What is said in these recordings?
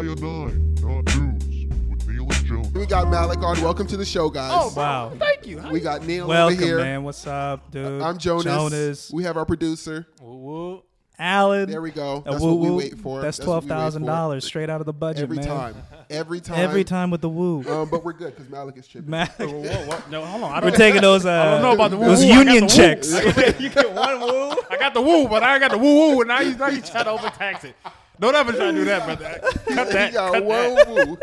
Iodine, not news, with Neil and Jonas. We got Malik on. Welcome to the show, guys. Oh, Wow. Thank you. We got Neil Welcome, over here. man. What's up, dude? I'm Jonas. We have our producer. Woo-woo. Alan. There we go. A That's what we woo-woo. wait for. That's what we wait for. $12,000 straight out of the budget, Every man. time. Every time. Every time with the woo. But we're good because Malik is chipping. Man, Whoa. No, hold on. we're taking those. I don't know about the woo. Those I got union the woo. checks. You get one woo. I got the woo, but I ain't got the woo. And now you try to overtax it. Don't ever try to do that, brother. Cut that. He got Cut one that. woo.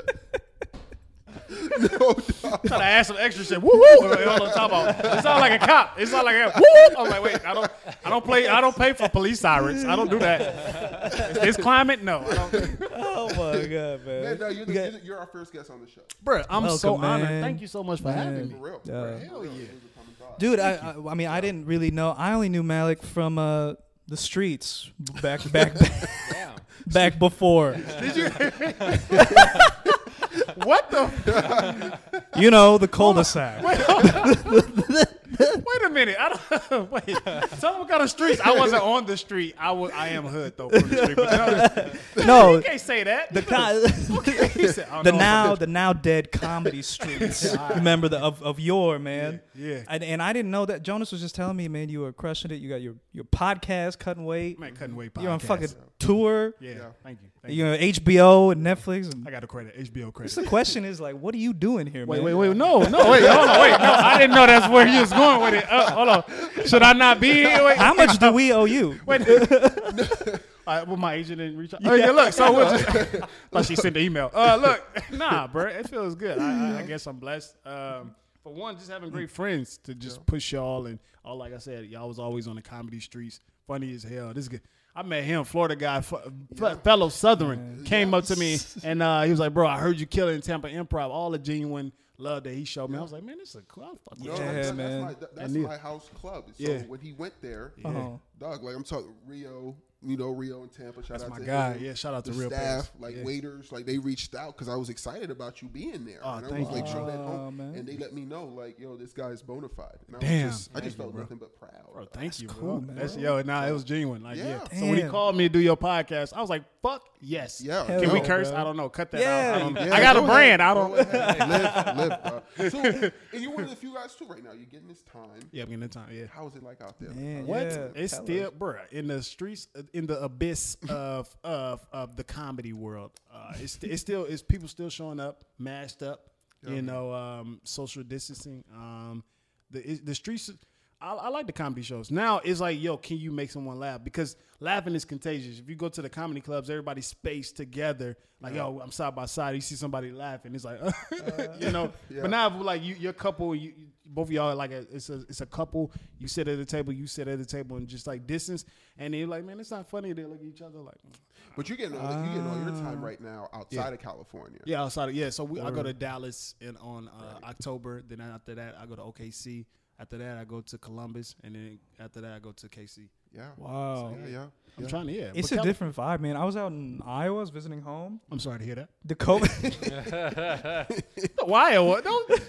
No, dog. Try to add some extra shit. Woo woo. Hold on, talk about. It sounds like a cop. It sounds like a woo. I'm like, wait. I don't pay for police sirens. I don't do that. This climate, no. I don't. Oh my god, man. Man, no, you're our first guest on the show. Bruh, I'm so Welcome, honored. man. Thank you so much for having me. For real. Yeah. Hell yeah. Dude, I mean, I didn't really know. I only knew Malik from the streets back before. Did you? What the? You know, the cul-de-sac. Wait a minute. Wait. Tell them what kind of streets. I wasn't on the street. I am hood though from the street. But No, you can't say that. He said, oh, the no. now dead comedy streets. Remember of yore, man. Yeah. And I didn't know that. Jonas was just telling me, man, you were crushing it. You got your podcast, Cutting Weight. Man, cutting weight podcast. You're on fucking tour. Yeah. Thank you. You know, HBO and Netflix. And I got a credit. HBO credit. the question is like, what are you doing here, man? Wait. No. Wait, hold on. Wait. No, I didn't know that's where he was going with it. Hold on. Should I not be here? Wait. How much do we owe you? Wait. Well, my agent didn't reach out. Oh, yeah, look. So we'll just thought she sent the email. Look. Nah, bro. It feels good. I guess I'm blessed. For one, just having great friends to just push y'all. And all, like I said, y'all was always on the comedy streets. Funny as hell. This is good. I met him, Florida guy, fellow Southern, came up to me and he was like, "Bro, I heard you killing in Tampa Improv." All the genuine love that he showed me. I was like, "Man, this is a cool." Man. That's my house club. So when he went there, dog, like I'm talking Rio. You know, Rio and Tampa. Shout out my to guy. him. Yeah, shout out to the Real staff, Pace. waiters, they reached out because I was excited about you being there. Oh, and I thank was you. show that home. Man. And they let me know, yo, this guy's bona fide. And I just felt nothing but proud. Bro, thank you, cool, bro. man. It was genuine. Yeah. So when he called me to do your podcast, I was like, "Fuck yes." Yeah. Hell Can we yeah, curse? bro. I don't know. Cut that Yeah. out. Yeah, I got a go brand. ahead. I don't. Go ahead. Live. So, and you're one of the few guys too right now. You're getting this time. Yeah, I'm getting the time. Yeah. How is it like out there? Man, What? yeah, It's tell still, us. bro, in the streets, in the abyss of the comedy world. It's people still showing up, masked up. Social distancing. The streets. I like the comedy shows. Now it's like, yo, can you make someone laugh? Because laughing is contagious. If you go to the comedy clubs, everybody's spaced together. Like, yo, I'm side by side. You see somebody laughing, it's like, Yeah. But now, like your couple, both of y'all, like it's a couple. You sit at a table, you sit at a table, and just like distance. And then you're like, man, it's not funny. They look at each other like. But you're getting all your time right now outside of California. Yeah, outside of So I go to Dallas on October. Then after that, I go to OKC. After that, I go to Columbus, and then after that, I go to KC. Yeah. Wow. Yeah. I'm trying to, It's But a different vibe, man. I was out in Iowa, I was visiting home. I'm sorry to hear that. The COVID. Why? What?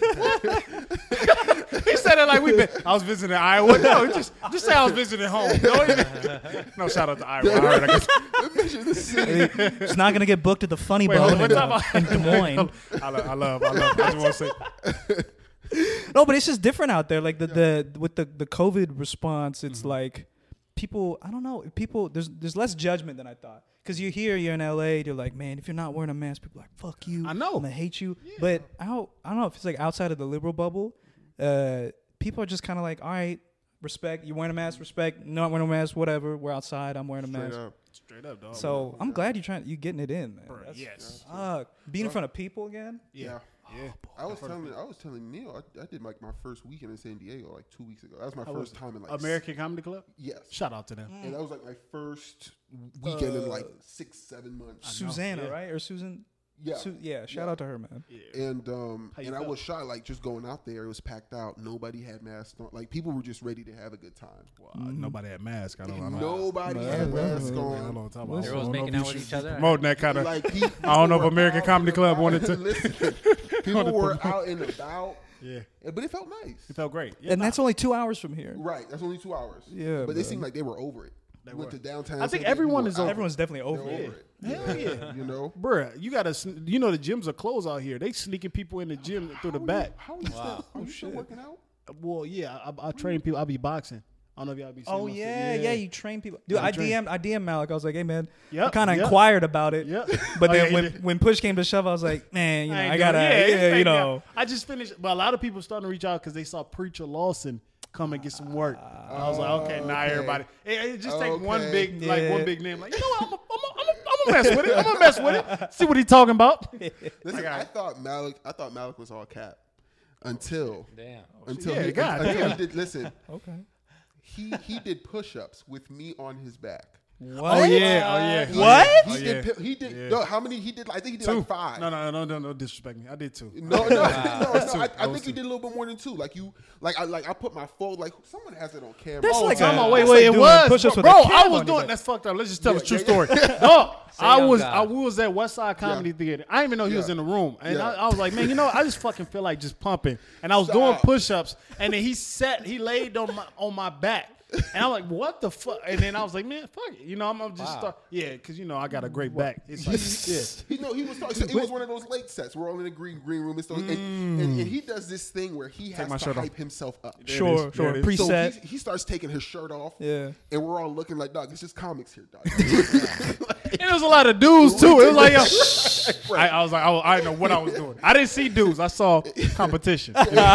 He said it like I was visiting Iowa. No, just say I was visiting home. No, shout out to Iowa. I heard, I guess. It's not gonna get booked at the Funny Wait, Bone what in Des Moines. I love. I just want to say. No, but it's just different out there. Like with the COVID response, it's like people. I don't know. People there's less judgment than I thought. Because you're here, you're in LA. You're like, man, if you're not wearing a mask, people are like, fuck you. I know. I'm gonna hate you. Yeah. But I don't know if it's like outside of the liberal bubble. People are just kind of like, all right, respect. You're wearing a mask, respect. Not wearing a mask, whatever. We're outside. I'm wearing a mask. Straight up, dog. So I'm glad you getting it in, man. Bro, yes. Being in front of people again. Yeah. I was telling Neil, I did my first weekend in San Diego 2 weeks ago. That was my first time in American Comedy Club. Yes. Shout out to them. And that was my first weekend in 6-7 months. Susanna, right? Or Susan? Yeah. Shout out to her, man. Yeah. And I was shy, just going out there, it was packed out. Nobody had masks on. People were just ready to have a good time. Well, nobody had masks. Nobody had masks on. Everyone's making out with each other. Promoting that kind of. I don't know if American Comedy Club wanted to. Listen, people were out and about. Yeah. But it felt nice. It felt great. Yeah, And that's only 2 hours from here. Right. That's only 2 hours. Yeah, But they man. seemed like they were over it. They went were. to downtown. I think said they everyone were is out. over. Everyone's definitely They're over it. over it. Hell yeah. You know. Bruh, you gotta, you know, the gyms are closed out here. They sneaking people in the gym through the back. How are you still? Are you still working out? Well, yeah, I train people. I be boxing. I don't know if y'all be seeing Oh my yeah, you train people. Dude, Yeah, I I train. DM'd Malik. I was like, hey man, I Yep, kind of yep. inquired about it. Yep. But Oh, then yeah, you did. when push came to shove, I was like, man, you know, ain't I doing gotta, it. yeah, it's you like, know. I just finished, but a lot of people starting to reach out because they saw Preacher Lawson come and get some work. I was like, okay, now okay. everybody. It just take one Okay. big, Yeah. one big name. Like, you know what? I'm gonna mess with it. I'm gonna mess with it. See what he talking about. Listen, I thought Malik was all cap until Damn. Yeah, God he damn. did. Listen, Okay. he did push-ups with me on his back. What? Oh yeah. What? He Oh, did. yeah. He did. Yeah. No, how many? He did. I think he did Two. like 5. No, disrespect me. I did 2. No. I think two. you did a little bit more than 2. Like you, I put my phone. Like someone has it on camera. That's all like the time. a- Wait, that's it doing was, push-ups with bro. a I cam was on doing your that's fucked up. Let's just tell Yeah, the true yeah, story. yeah. No, I young was guy. at West Side Comedy Theater. I didn't even know he was Yeah. in the room, and Yeah. I was like, man, you know, I just fucking feel like just pumping, and I was Stop. doing push-ups, and then he laid on my back. And I'm like, what the fuck? And then I was like, man, fuck it. You know, I'm just start. Yeah, because, you know, I got a great back. It's like, yeah. He was talking. So it was one of those late sets. We're all in the green room, and, so, and he does this thing where he has my to shirt hype off. himself up. Sure. it is. Preset. So he starts taking his shirt off. Yeah. And we're all looking like, dog, it's just comics here, dog. And there was a lot of dudes, too. It was like, yo. I was like, I didn't know what I was doing. I didn't see dudes. I saw competition.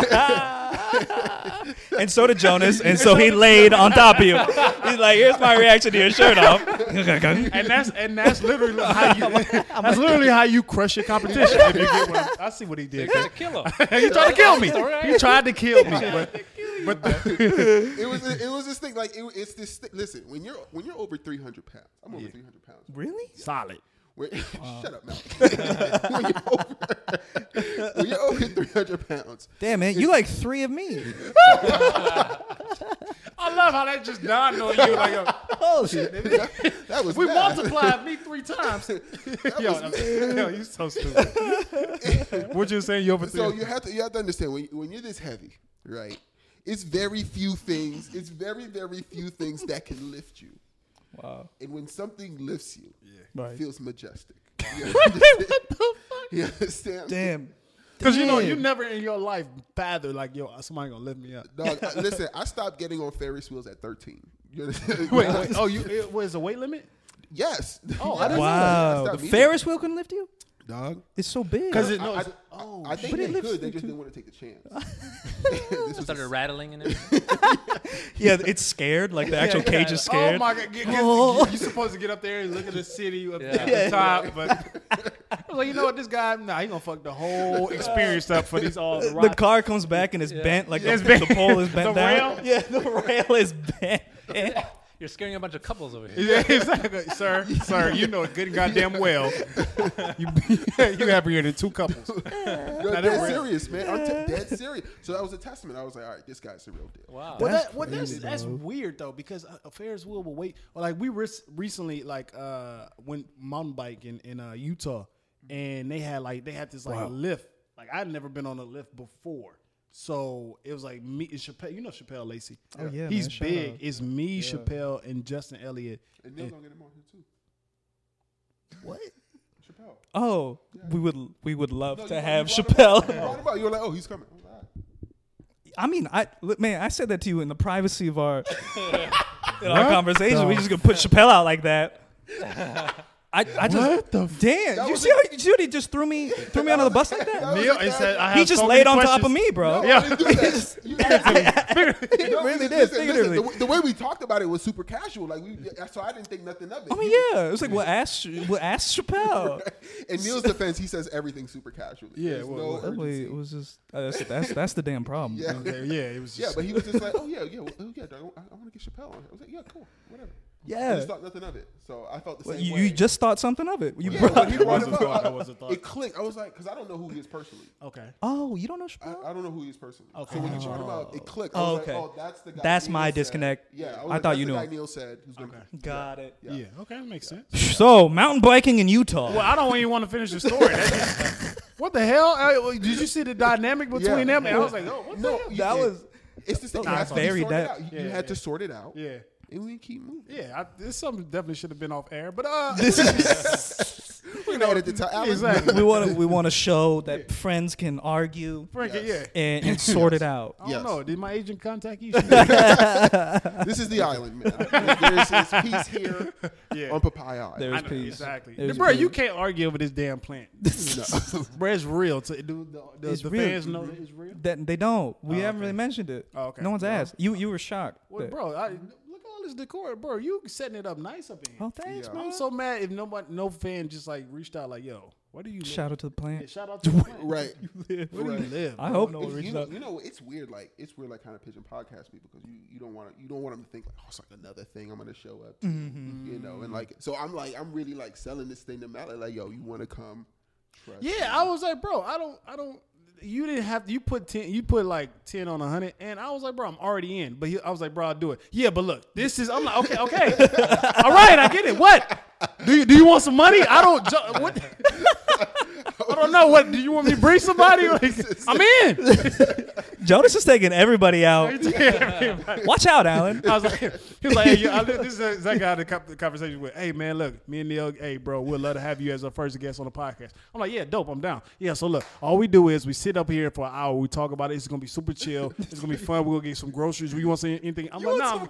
And so did Jonas, and so he laid on top of you. He's like, here's my reaction to your shirt off. And that's literally how you crush your competition. If you get what I see what he did. You're gonna kill him. He tried to kill me. All right. He tried to kill me. But it was this thing like it's this. Listen, when you're over 300 pounds, I'm over 300 pounds. Really? solid. Shut up, Mal. when you're over 300 pounds, Damn, man, you like 3 of me. I love how that just dawned on you. Like, Oh shit. that was we bad. multiplied me 3 times. Yo, you so stupid. What you saying? You over So 3? you have to understand when you're this heavy, right? It's very few things. It's very few things that can lift you. Wow. And when something lifts you, Right. it feels majestic. You understand? You understand? Damn. Because you know Damn. you never in your life fathom like, yo, somebody gonna lift me up. Dog, listen, I stopped getting on Ferris wheels at 13. You understand? Wait. Oh, what is the weight limit? Yes. Oh, I didn't know that. I Wow. stopped The immediately. Ferris wheel can lift you? Dog. It's so big. Because it I knows. think But they it lifts could. They you just too. didn't want to take the chance. This was Started rattling in it. Yeah, it's scared. Like the actual cage is scared. Oh my god! Oh. You're supposed to get up there and look at the city up Yeah. at the top, but I was like, you know what? This guy, he gonna fuck the whole experience up for these all the The rides. car comes back and it's bent. Like It's the, bent. the pole is bent The down. rail? Yeah, the rail is bent. You're scaring a bunch of couples over here. Yeah, exactly, sir. You know it good and goddamn well. You happier than 2 couples. Yo, Now, dead that- serious, man. I'm dead serious. So that was a testament. I was like, all right, this guy's the real deal. Wow. That's weird though, because a Ferris wheel will wait. Or like we recently went mountain biking in Utah, and they had this lift. Like I'd never been on a lift before. So it was like me and Chappelle. You know Chappelle Lacey. Oh, yeah, he's man. Shout big. out. It's me, Chappelle, and Justin Elliott. And Neil's gonna get him on here too. What? Chappelle. Oh, we would love No, to you have brought him Chappelle. up. You brought him up. You were like, oh, he's coming. I was like, all right. I mean, I said that to you in the privacy of our conversation. We just gonna put Chappelle out like that. I just What the damn. You see what he just threw me under the bus like that? Neil, he said, I have He just so laid many on top of questions. me, bro. No, Yeah. I didn't do that. You did. No, really listen, did, listen, figuratively. listen, the way we talked about it was super casual. Like so I didn't think nothing of it. I mean, yeah. It was like, well, ask Chappelle. In Neil's defense, he says everything super casually. Yeah, There's well, no well, urgency. It was just that's the damn problem. Yeah. Okay, yeah, it was Yeah, just. but he was just like, oh yeah, dog, I want to get Chappelle on here. I was like, yeah, cool, whatever. I Yeah. just thought nothing of it. So I felt the Well, same you way. just thought something of it. You Yeah, brought- when he brought was it a up, thought, that was a thought. It clicked. I was like, because I don't know who he is personally. Okay. oh, you don't know Chappelle? I don't know who he is personally. Okay. So when you brought him up, it clicked. I Oh, was okay. like, oh, that's the guy. That's Neil my said. disconnect. Yeah, I was like, thought that's you the knew. guy Neil said. Who's gonna Got it. Yeah. Yeah. Okay, that makes sense. So mountain biking in Utah. Well, I don't even want to finish the story. What the hell? Did you see the dynamic between them? And I was like, oh, what the No, hell? you That did. was It's the thing. Nah, You have to very sort it that- out. You had to sort it out. Yeah. and we keep moving. Yeah, this something definitely should have been off air, but We're gonna edit the time. exactly. we want to show that friends can argue Frank, Yes. yeah. and sort it out. I don't Yes. know. Did my agent contact you? This is the island, man. There's peace here Yeah. on Papaya Island. There's I know, peace. exactly. There's Bro, peace. you can't argue over this damn plant. No. Bro, it's real. Do It's the real. fans know that it's real? That they don't. We haven't okay. really mentioned it. Oh, okay. No one's Well, asked. You were shocked. Well, that- bro, look at all this decor, bro. You setting it up nice up in here. Oh, thanks, Yeah. man. I'm so mad if no fan just like reached out like, yo, where do you live? Shout out to the Yeah, plant. shout out to the plant. Right. Where do you Right. live? I bro? hope no one You reaches know, out. it's weird. Like kind of pigeon podcast people because you don't want them to think like, oh, it's like another thing I'm gonna show up to, you know. And like, so I'm really like selling this thing to Mallet. Like, yo, you want to come? Trust me. Yeah, I was like, bro, I don't. You didn't have. You put 10. You put like 10 on 100, and I was like, bro, I'm already in. But I was like, bro, I'll do it. Yeah, but look, this is. I'm like, okay. All right, I get it. What? Do you want some money? I don't. What? I don't know. What do you want me to bring somebody? Like, I'm in. Jonas is taking everybody out. Watch out, Alan. I was like, he was like, hey, this is exactly how the conversation went. Hey, man, look, me and Neil, hey, bro, we'd love to have you as our first guest on the podcast. I'm like, yeah, dope, I'm down. Yeah, so look, all we do is we sit up here for an hour, we talk about it. It's gonna be super chill. It's gonna be fun. We're gonna get some groceries. You want to say anything? I'm like, no,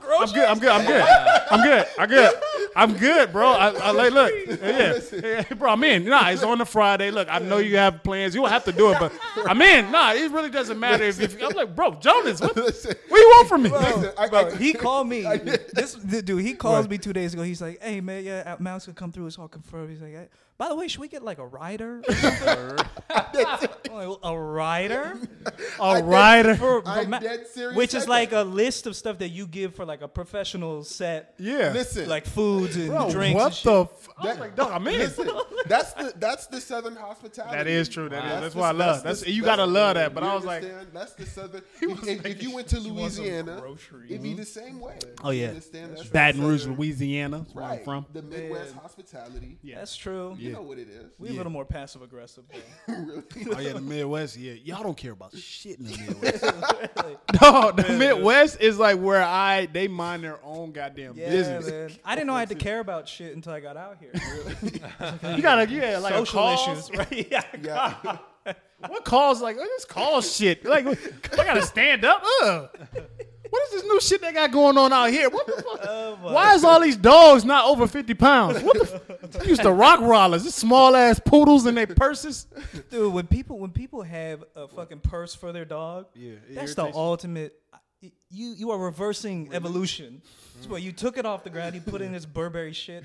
I'm good, bro. I like, look, yeah, bro, I'm in. Nah, it's on the Friday. Look, I know you have plans. You don't have to do it, but I'm in. Nah, it really doesn't matter if I'm like, bro, Jonas, what do you want from me? Listen, He called me. This dude, he calls me 2 days ago. He's like, "Hey man, yeah, Mouse could come through. It's all confirmed." He's like, hey, "By the way, should we get like a rider? Or something?" I'm like, a rider? All right. I'm dead serious. Which is Like like that. a list of stuff that you give for like a professional set, Yeah. Listen, like foods and Bro, drinks. what and shit. the? I was like, dog, I'm in. Listen, that's the Southern hospitality. That is true. That's the- why I love. You gotta love that. But you I was like, understand? That's the Southern. If you went to Louisiana, groceries. it'd be the same way. oh You yeah, understand? That's Baton the Rouge, Southern- Louisiana. That's where I'm Right. from. The Midwest hospitality. Yeah. That's true. You know what it is. We a little more passive aggressive. Really. Oh yeah, the Midwest. Yeah, y'all don't care about shit in the Midwest. No, the Midwest is like where they mind their own goddamn Yeah, business. man. I didn't know I had to care about shit until I got out here. You gotta, like Social a cause. issues, right? Yeah. Yeah. What cause? Like this cause shit. Like I gotta stand up. What is this new shit they got going on out here? What the fuck? Why is all these dogs not over 50 pounds? What the? They used to rock rollers. This small ass poodles in their purses. Dude, when people have a fucking purse for their dog, it that's the irritates you. ultimate. You are reversing evolution. That's where you took it off the ground, you put in this Burberry shit.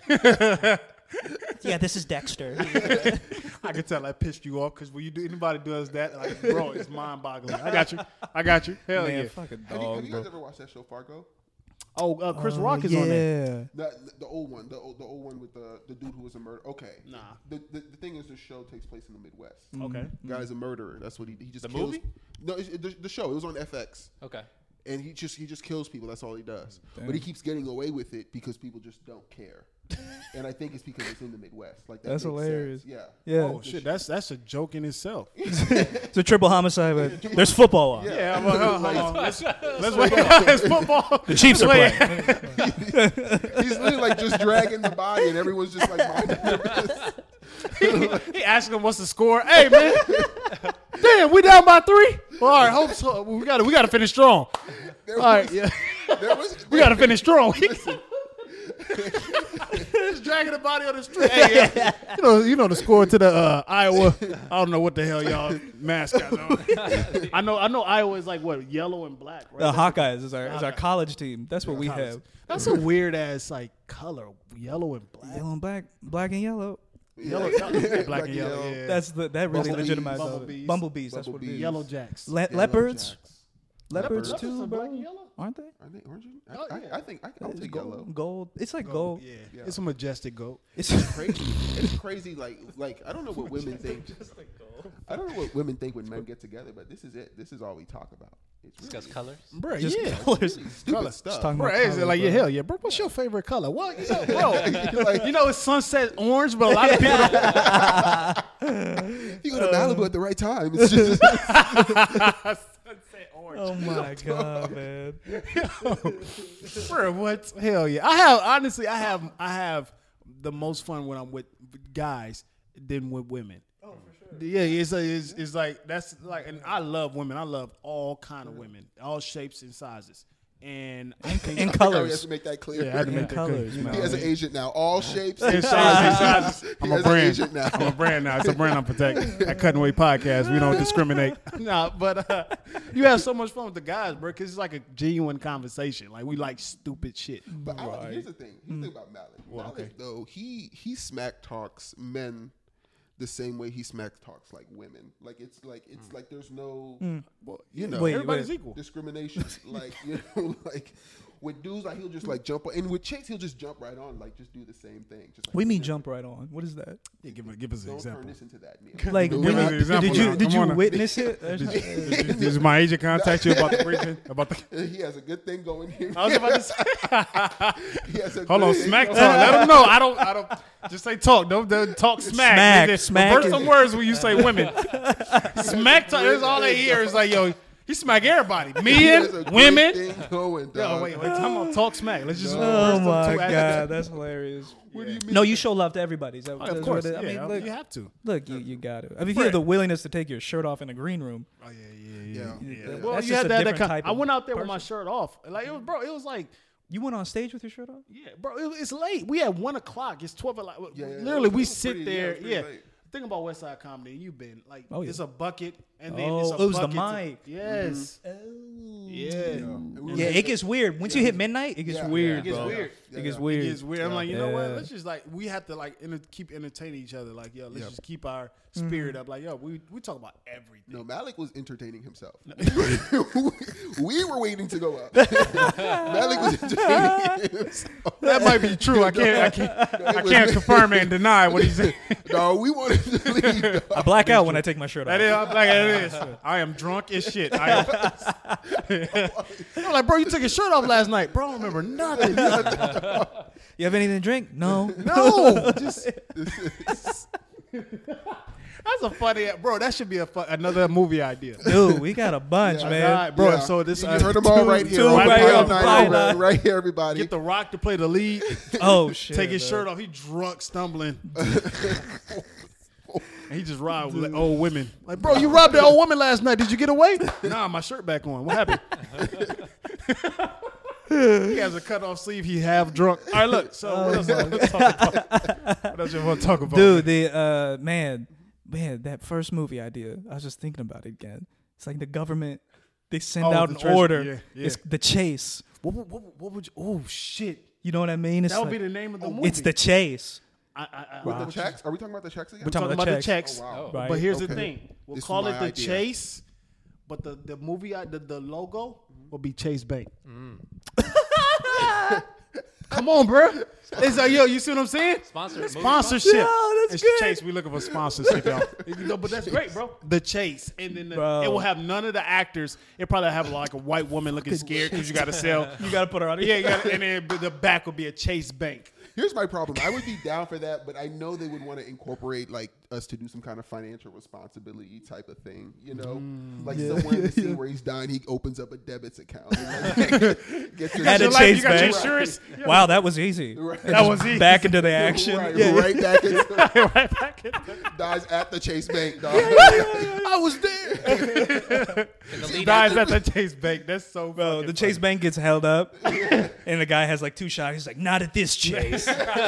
Yeah, this is Dexter. I can tell I pissed you off because when anybody does that, like, bro, it's mind boggling. I got you. Hell Man, yeah. fucking Have dog, you bro. guys ever watched that show Fargo? Oh, Chris Rock is on there. The old one, the old one with the dude who was a murderer. Okay, Nah. The thing is, the show takes place in the Midwest. Okay. Guy's a murderer. That's what he just The kills. movie? No, the show. It was on FX, Okay. and he just kills people. That's all he does. But he keeps getting away with it because people just don't care. And I think it's because it's in the Midwest. Like That's makes hilarious. sense. Yeah. Yeah, Oh shit, that's a joke in itself. it's a triple homicide, but there's football on. Yeah, well, hold on. Let's wait. It's football. The Chiefs are Wait. playing. He's literally like just dragging the body, and everyone's just like minding their business. He asked him what's the score. Hey man, damn, we down by 3. Well, all right, hope so. We gotta finish strong. There All right, was- yeah, there was- we gotta finish strong. Just dragging the body on the street. Hey, yeah. You know the score to the Iowa. I don't know what the hell y'all mascot. I know Iowa is like what, yellow and black, right? The Hawkeyes is our college team. That's what we have. That's a weird ass like color, yellow and black. Yellow and black and yellow. Yellow, black and yellow. Yeah. That really Bumblebees. legitimizes Bumblebees. Bumblebees. That's what it Bumblebees. is. Yellow jacks. Leopards. Leopards Leopards too, are black bro. and yellow. Aren't they? Are they orange? Oh, yeah. I think I'll It's take gold. yellow. Gold. It's like gold. Yeah. Yeah. It's a majestic goat. It's Crazy. It's crazy. Like I don't know what women think. I don't know what women think when men get together, but this is it. This is all we talk about. It's Discuss really, colors. Bro, just yeah. colors. stupid Color. stuff. talking Bro, about is it colors, like, bro. yeah, hell yeah, bro. What's your favorite color? What? Bro, Like, you know it's sunset orange, but a lot of people don't. you go to Malibu at the right time. It's just Sunset orange. Oh my god, man. Bro, what? Hell yeah. I have the most fun when I'm with guys than with women. Oh, for sure. Yeah, it's like that's like, and I love women. I love all kind of women, all shapes and sizes. And In I think he has colors. to make that clear. Yeah, I had to make that colors, clear. man. He has an agent now. All shapes It's and sizes. sizes. I'm He a has an brand. agent now. I'm a brand now. It's a brand I'm protecting. At Cutting Away Podcast, we don't discriminate. Nah, but you have so much fun with the guys, bro, because it's like a genuine conversation. Like we like stupid shit. But here's the thing. Here's the thing about Malik. Malik, okay. though, he smack talks men the same way he smack talks like women. Like it's like there's no, you know, Wait, Everybody's equal. discrimination. Like, you know, like with dudes, like he'll just like jump on, and with chicks, he'll just jump right on, like just do the same thing. Just like, We mean jump right on. What is that? Yeah, give us an Don't example. turn this into that, Neil. Like, Give when us you- an example did you now. did Come you on now. witness it? Does my agent contact you about the briefing? About the He has a good thing going here. I was about to say. He has a Hold on, good thing smack talk. going. Let them know. I don't. Just say talk. Don't talk smack. Smack, smack Reverse is- some words when you say women. Smack talk. That's all they hear is like, yo, he smack everybody. He has a Men, great women. thing going, Yo, dog. wait. Come on, talk smack. Let's just. Oh reverse them my two god, attitudes. that's hilarious. What do you mean? No, you show love to everybody. Is that, Of that's course, what it- I yeah, mean, look, you have to. look, you got it. I mean, if you have the willingness to take your shirt off in a green room, Oh yeah. Yeah. Well, That's you just had a that different kind. type I of went out there with my shirt off. Like it was, bro. It was like. you went on stage with your shirt off. Yeah, bro, it's late. We at 1 o'clock. It's 12 o'clock. Yeah, Literally, it we was sit pretty- there. yeah, it was Yeah. pretty late. Think about West Side Comedy. You've been like, Oh, yeah. it's a bucket, and then Oh, it's a it was the bucket mic. Yes. Yeah. And we were Yeah, it gets weird once you hit midnight. It gets Yeah, weird, It gets bro. weird. It gets Yeah. weird. It gets weird. I'm like, you know what? Yeah. Let's just like we have to like keep entertaining each other. Like, yo, let's just keep our spirit up. Like, yo, we talk about everything. No, Malik was entertaining himself. We were waiting to go up. Malik was entertaining himself. That might be true. I can't confirm and deny what he's saying. No, we wanted to leave. dog. I black out when I take my shirt off. That is, I'm like, it is. I am drunk as shit. I'm like, bro, you took your shirt off last night, bro. I don't remember nothing. You have anything to drink? No. No, just that's a funny, bro. That should be another movie idea. Dude, we got a bunch, Yeah. man. All right, bro. Yeah. So this You heard them all right here. two on right Friday here, night, Friday. right here, everybody. get The Rock to play the lead. Oh shit. Take his man. shirt off. He drunk, stumbling. And he just robbed with old women. Like, bro, you robbed that old woman last night. Did you get away? Nah, my shirt back on. What happened? He has a cut off sleeve. He half drunk. All right, look. So what else? Let's talk about? What else you want to talk about? Dude, the man, that first movie idea. I was just thinking about it again. It's like the government. They send Oh, out the an treasure- order. yeah. It's the chase. What would you? Oh shit! You know what I mean? It's That would like- be the name of the movie. It's the chase. With the checks? Are we talking about the checks again? We're talking about the checks. Oh, wow. Right. But here's the Okay. thing: we'll This is call it my the idea. Chase, but the movie, the logo will be Chase Bank. Come on, bro. It's like, yo, you see what I'm saying? Sponsorship. Sponsorship. Yo, that's it's good. Chase. We looking for sponsorship, y'all. No, but that's great, bro. The Chase, and then Bro. it will have none of the actors. It probably have like a white woman looking scared because you got to sell. You got to put her on. Yeah, you gotta, and then the back will be a Chase Bank. Here's my problem. I would be down for that, but I know they would want to incorporate like us to do some kind of financial responsibility type of thing. You know, like somewhere in the scene where he's dying, he opens up a debits account. And, like, gets your At a Your life, Chase you got your Bank. insurance. Wow, that was easy. Right. That was easy. Back into the action. Right, Yeah, right back into right back in. dies at the Chase Bank. Dog. I was there. And the lead Dies actor- at the Chase Bank. That's so Bro, fucking the Chase funny. Bank gets held up, and the guy has like 2 shots. He's like, "Not at this Chase."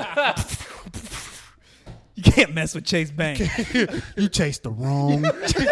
You can't mess with Chase Bank. You chased the wrong.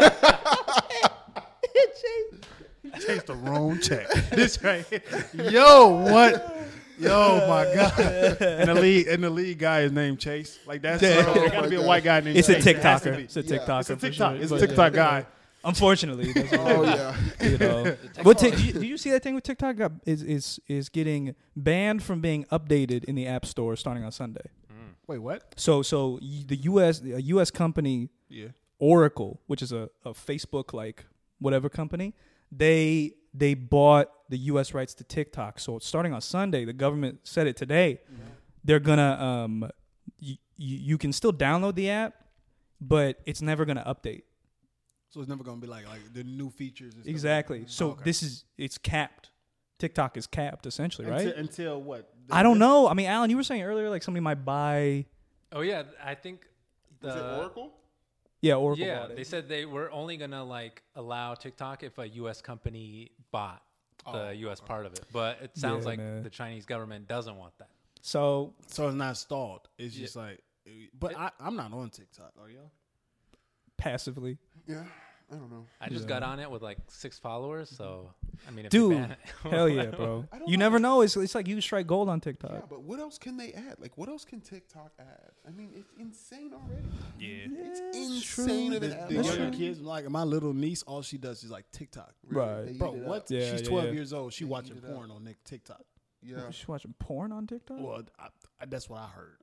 You chased the wrong check. This right here. Yo, what? Yo, my God. And the lead guy is named Chase. Like that's Yeah. there gotta be a white guy named It's a Chase. It has to TikToker. be. It's a Yeah. TikToker. It's a for TikTok. sure. It's a But, TikTok guy. Unfortunately, that's what Oh yeah. you know. What do you see that thing with TikTok is getting banned from being updated in the App Store starting on Sunday? Wait, what? So the U.S. company Yeah. Oracle, which is a Facebook like whatever company, they bought the U.S. rights to TikTok. So starting on Sunday, the government said it today. They're gonna you can still download the app, but it's never gonna update. So it's never gonna be like the new features. And stuff. Exactly. So Okay. it's capped. TikTok is capped essentially, right? Until what? I don't know. I mean, Alan, you were saying earlier like somebody might buy. Oh yeah, I think Was it Oracle? Yeah, Oracle. yeah, bought it. they said they were only gonna like allow TikTok if a U.S. company bought the U.S. part of it. But it sounds Yeah, like man. the Chinese government doesn't want that. So So it's not stalled. It's just like, but I'm not on TikTok. Are y'all? passively, Yeah, I don't know. I just got on it with like 6 followers, so I mean, if dude, they ban it, hell yeah, bro. I don't You know. never know. It's like you strike gold on TikTok. Yeah, but what else can they add? Like, what else can TikTok add? I mean, it's insane already. Yeah. It's true. insane of The, an the app. younger kids, like my little niece, all she does is like TikTok. Right. They Bro, eat it what? up. Yeah, She's yeah, 12 yeah. years old. She They watching eat it up. porn on TikTok. Yeah. She's watching porn on TikTok. Well, that's what I heard.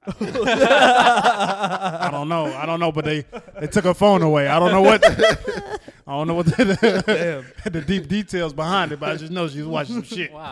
I don't know. But they took her phone away. I don't know what. I don't know what the deep details behind it, but I just know she was watching some shit. wow.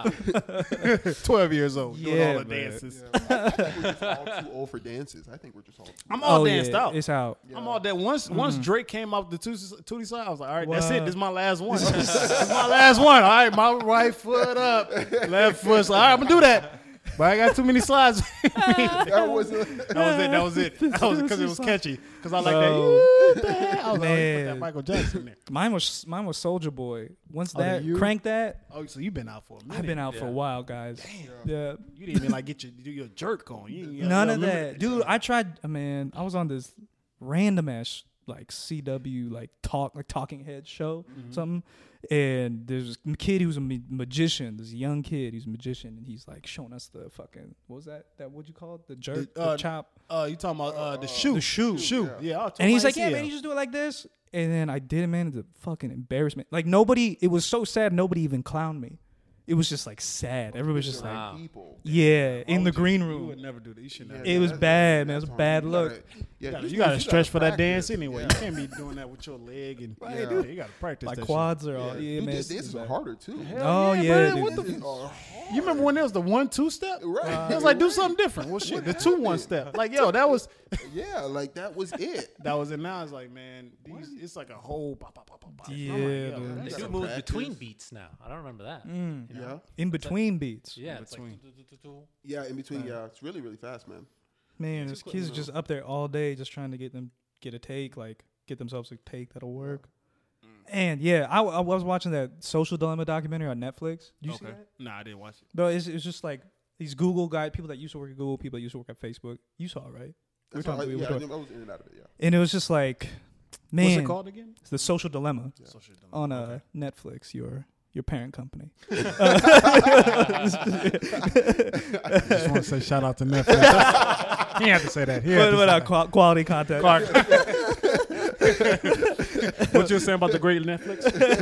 12 years old, doing Yeah, all the man. dances. I think we're just all too old for dances. I think we're just all too I'm old. all Oh danced yeah, out. it's out. I'm all that. Once Drake came off the Tootie side, I was like, all right, that's What? it. This is my last one. This is my last one. All right, my right foot up, left foot. So, all right, I'm gonna do that. But I got too many slides. That was a, That was it. That was because it was catchy. Because I like that. Oh. I was like, oh, put that Man. Michael Jackson there. Mine was Soldier Boy. Once Oh, that you? crank that, Oh, so you've been out for a minute. I've been out for a Yeah. while, guys. Yeah. You didn't even like get your jerk on. You didn't- None you of remember that, dude. I tried. Man, I was on this random ass like CW like talking head show something, and there's this kid who's a magician. This young kid, he's a magician, and he's like showing us the fucking what was that? That what you call it? The jerk, the chop, You talking about the shoe? the shoe. Yeah. I'll And he's tell like, yeah, man, you just do it like this. And then I did it, man. It's a fucking embarrassment. Like nobody. It was so sad. Nobody even clowned me. It was just like sad. Everybody was just like, Wow. people. yeah, in the green You would room. never do that. You should never. It was bad, man. It was a bad look. You gotta stretch for that practice. dance anyway. Yeah. You can't be doing that with your leg and you gotta practice. My that quads are all Yeah, yeah, dude, man. just dances are harder too. Oh yeah, yeah, bro, dude. what the Dances are hard. shit. You remember when there was the 1-2 step? Right. It was like do something different. Well, shit, the 2-1 step. Like yo, that was Yeah, like that was it. it. Now it's like man, it's like a whole. Pop, pop, pop, pop, pop. I'm Yeah, like, yo, man. They You do gotta move practice. between beats now. I don't remember that. Mm. You know? Yeah, In between beats. Yeah, it's like yeah. In between, yeah, it's really, really fast, man. Man, this kids are just up there all day just trying to get a take, like get themselves a take that'll work. And yeah, I was watching that Social Dilemma documentary on Netflix. Did you see that? Nah, I didn't watch it. No, it's just like these Google guys, people that used to work at Google, people that used to work at Facebook. You saw it, right? We were That's all talking- right. we were Yeah, I talking- was in and out of it. Yeah. And it was just like, man, What's it called again? It's the Social Dilemma Social on Dilemma. Netflix, your parent company. I just want to say shout out to Netflix. He had to say that. He had to say that. Quality content. What you were saying about the great Netflix?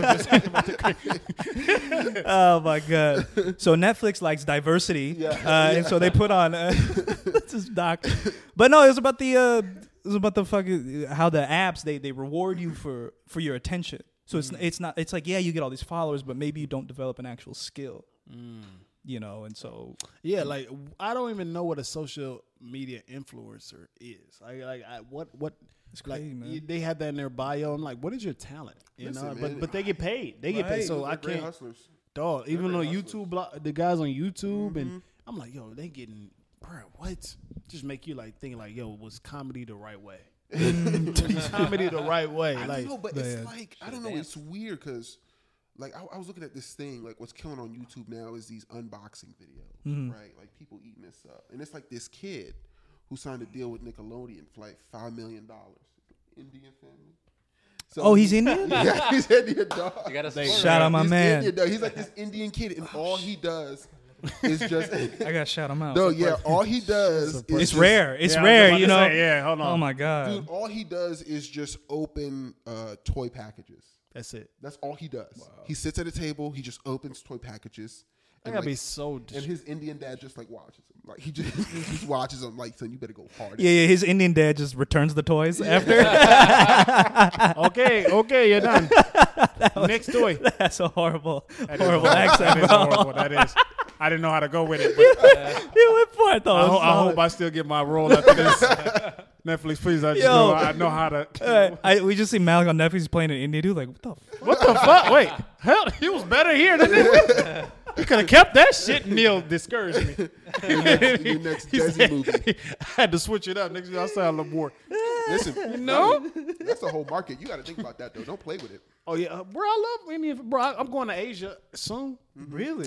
Oh my god! So Netflix likes diversity, and so they put on this doc. But no, it was about the fucking how the apps they reward you for your attention. So it's like yeah, you get all these followers, but maybe you don't develop an actual skill. You know, and so Yeah, like I don't even know what a social media influencer is. What it's like crazy, man. they have that in their bio. I'm like, what is your talent? You Listen, know, man. but they get paid. They get paid. Right. So I They're great can't. hustlers. Dog, even great on hustlers. YouTube, the guys on YouTube, and I'm like, yo, they getting, bro, what? Just make you like think like, yo, was comedy the right way? Was comedy the right way? I Like, don't know, but yeah. it's like I don't know. It's weird because, like, I was looking at this thing. Like, what's killing on YouTube now is these unboxing videos, right? Like people eating this up, and it's like this kid who signed a deal with Nickelodeon for like $5 million. Indian family. So Oh, he's Indian? Yeah, he's Indian dog. You gotta support Shout out my He's man. Indian, dog. He's like this Indian kid, and all he does is just. I gotta shout him out. No, yeah, all he does. Is It's just- rare. It's Yeah, I was rare. about You to know. say, yeah, hold on. Oh my god. Dude, all he does is just open toy packages. that's it. That's all he does. He sits at a table. He just opens toy packages. I And, gotta like, be so. and his Indian dad just like watches him. Like he just watches him. Like, son, you better go hard. Yeah, his Indian dad just returns the toys after. Okay, you're done. Next toy. That's a horrible That is accent, That is bro. horrible. That is. I didn't know how to go with it, but You went for it though. I hope I still get my role after this. Netflix, please. I know how to. We just see Malik on Netflix he's playing an indie dude. Like, what the fuck? What the fuck? Wait, hell, he was better here than this. He could have kept that shit. Neil discouraged me. Your next Desi movie. I had to switch it up. Next year, I'll say a little more. Listen, that's the whole market. You got to think about that, though. Don't play with it. Oh yeah, bro, I love Indian. Bro, I'm going to Asia soon. Really?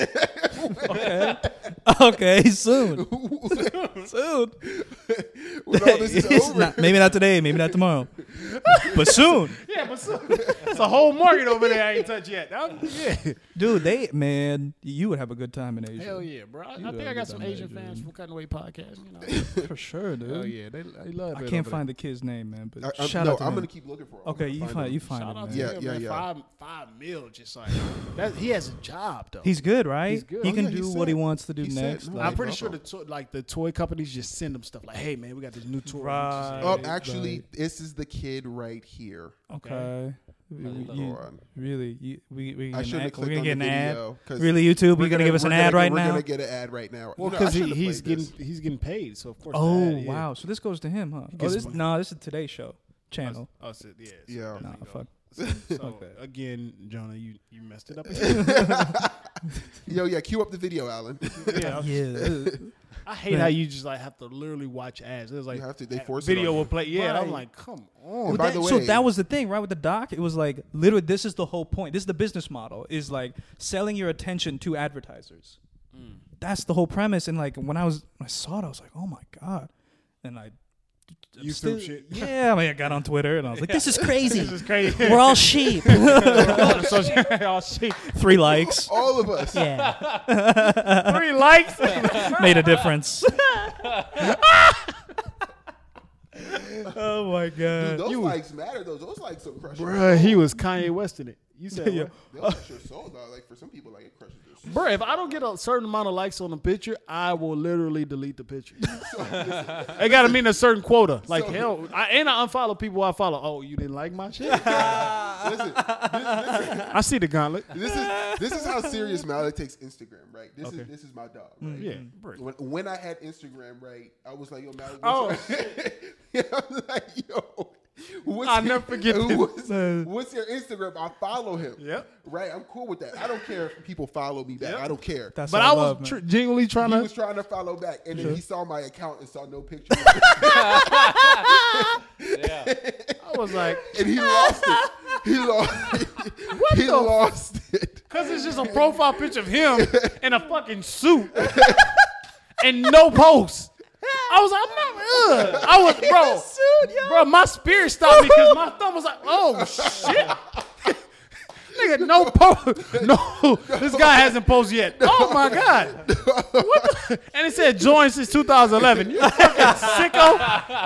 Okay, soon. Soon. When all this is over. Maybe not today, maybe not tomorrow, but soon. Yeah, but soon. It's a whole market over there I ain't touched yet. Yeah. Dude, man, you would have a good time in Asia. Hell yeah, bro. I think I got some Asian fans from Cutting Away Podcast. For sure, dude. Hell yeah, they love it. I can't find the kid's name, man, but shout No, out to I'm him. going to keep looking for it. Okay, you find Shout him, out man. to him, man. Yeah. 5 mil, just like that. He has a job though. He's good, right? He's good. He Oh, can yeah, he do said- what he wants to do he said, next. no, like- I'm pretty sure the toy companies just send him stuff like, "Hey man, we got this new toy." Right. Oh, Right, actually, this is the kid right here. okay. Hold on. Really? We I should have we're clicked gonna on get the an ad? video. 'Cause Really, YouTube? we're You're gonna give us we're an ad right we're now? We're going to get an ad right now. Well, You know, I because should've he's played getting this. he's getting paid, so of course. Oh the ad, yeah. wow! So this goes to him, huh? gets This money. is Today Show channel. Oh, so, yeah. Yeah. Nah, fuck. So again, Jonah, you messed it up. Again. Yo, yeah, cue up the video, Alan. Yeah. Yeah. I hate how you just like have to literally watch ads. It was like You have to. They force it video on you. will play. Yeah, and I'm Right. like, come on. Well, by the so way- that was the thing, right? With the doc, it was like literally this is the whole point. This is the business model. Is like selling your attention to advertisers. That's the whole premise. And like when I saw it, I was like, oh my god. And I YouTube shit. Yeah, I mean, I got on Twitter and I was like, this is crazy. This is crazy. We're all sheep. Oh shit. 3 likes. All of us. Yeah, 3 likes. made a difference. Oh my god. Dude, those likes matter, though. Those likes will crush Bruh, he was Kanye West in it. You said, Yeah. what? They'll crush your soul, though. Like, for some people, like, it crushes their soul. Bruh, if I don't get a certain amount of likes on a picture, I will literally delete the picture. It got to mean a certain quota. Like, hell, I unfollow people I follow. Oh, you didn't like my shit? Listen, I see the gauntlet. this is how serious Malik takes Instagram, right? This is my dog, right? Yeah. Bruh. When I had Instagram, right, I was like, yo, Malik. Oh, Yeah, I was like, yo. I'll never forget What's your Instagram? I follow him. Yep. Right? I'm cool with that. I don't care if people follow me back. Yep. I don't care. That's But all I love, was man. genuinely trying He to. was trying to follow back, and then he saw my account and saw no picture. Yeah. I was like, And he lost it. He lost it. because it's just a profile picture of him in a fucking suit and no post. I was like, I'm not. I was, bro, my spirit stopped me because my thumb was like, oh shit. Nigga, no post. No, this guy hasn't posted yet. Oh my god. What the? And it said joined since 2011. You fucking sicko.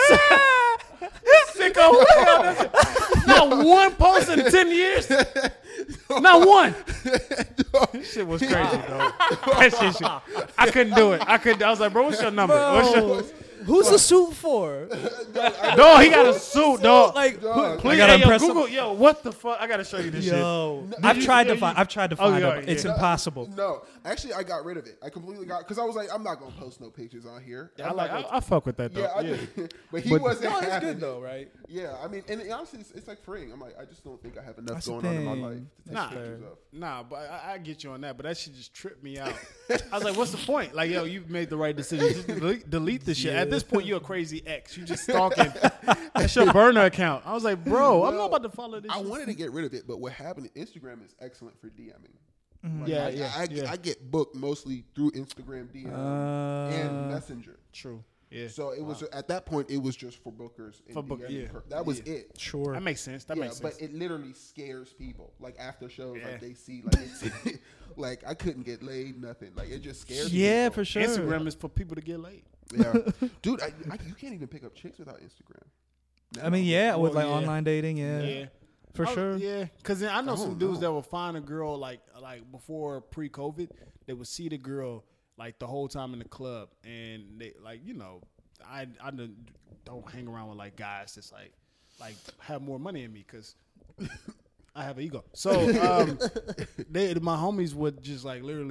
Sicko. Not one post in 10 years. Not one. This shit was crazy, dog. That shit, I couldn't do it. I was like, bro, what's your number? What's your, Who's the suit for? dog, he got a suit, dog. Like, Please, I gotta hey, yo, impress Google, yo, what the fuck? I gotta show you this yo, shit. I've tried to find yeah, it. It's yeah. impossible. No, actually, I got rid of it. I completely got because I was like, I'm not gonna post no pictures on here. I I'm like, not gonna- I fuck with that though. yeah, I Yeah. did. But he wasn't. No, it's having good it. though, right? Yeah, I mean, and honestly, it's like freeing. I'm like, I just don't think I have enough That's the going on in my thing. life to take Nah. pictures of. Nah, but I get you on that. But that shit just tripped me out. I was like, what's the point? Like, yo, you made the right decision. Just delete this shit. At this point, you're a crazy ex. You just stalking. That's your burner account. I was like, bro, I'm not about to follow this I shit. wanted to get rid of it, but what happened? Instagram is excellent for DMing. Like, Yeah, I get booked mostly through Instagram DM and Messenger. True. Yeah. So it was at that point, it was just for bookers. And For book- DMing yeah. her. That was it. Sure. That makes sense. That Yeah, makes sense. but it literally scares people. Like after shows, Yeah. like they see, like it's, like I couldn't get laid, nothing. Like it just scares. Yeah, people. for sure. Instagram is for people to get laid. Yeah, dude, you can't even pick up chicks without Instagram. I mean, yeah, with Well, like yeah. online dating, yeah, for sure. Yeah, because I know some don't dudes know. that will find a girl like before pre-COVID, they would see the girl like the whole time in the club, and they like I don't hang around with like guys that's like have more money than me because I have an ego. So my homies would just like literally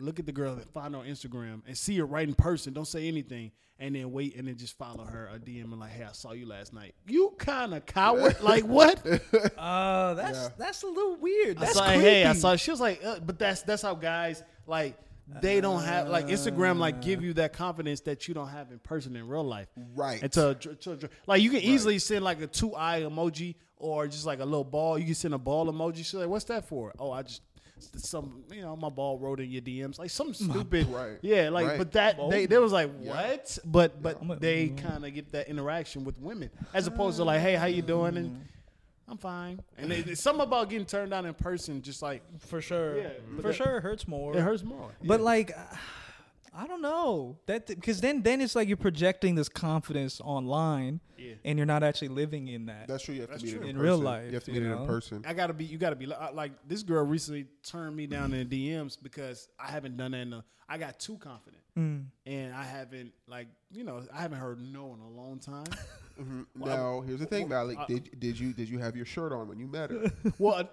look at the girl that find her on Instagram and see her right in person. Don't say anything, and then wait and then just follow her a DM and like, hey, I saw you last night. You kind of coward. Like what? That's a little weird. That's I saw, creepy. hey, I saw. She was like, but that's how guys like. They don't have like Instagram like give you that confidence that you don't have in person in real life. Right. And like you can easily send like a 2-eye emoji or just like a little ball. You can send a ball emoji. She's like, what's that for? Oh, I just my ball wrote in your DMs like something stupid. Right. Yeah, like Right. but that they was like what? But they Mm-hmm. kind of get that interaction with women as opposed to like, hey, how you doing? And I'm fine. And it's something about getting turned down in person, just like For sure. Yeah, but For sure, it hurts more. it hurts more. But like, I don't know that because then it's like you're projecting this confidence online, Yeah. and you're not actually living in that. That's true. You have to meet it In in real person. life, You have to you meet it know? in person. You gotta be like this girl recently turned me down in the DMs because I haven't done that I got too confident. And I haven't I haven't heard no in a long time. Now, here's the thing, Malik. Did you have your shirt on when you met her? Well,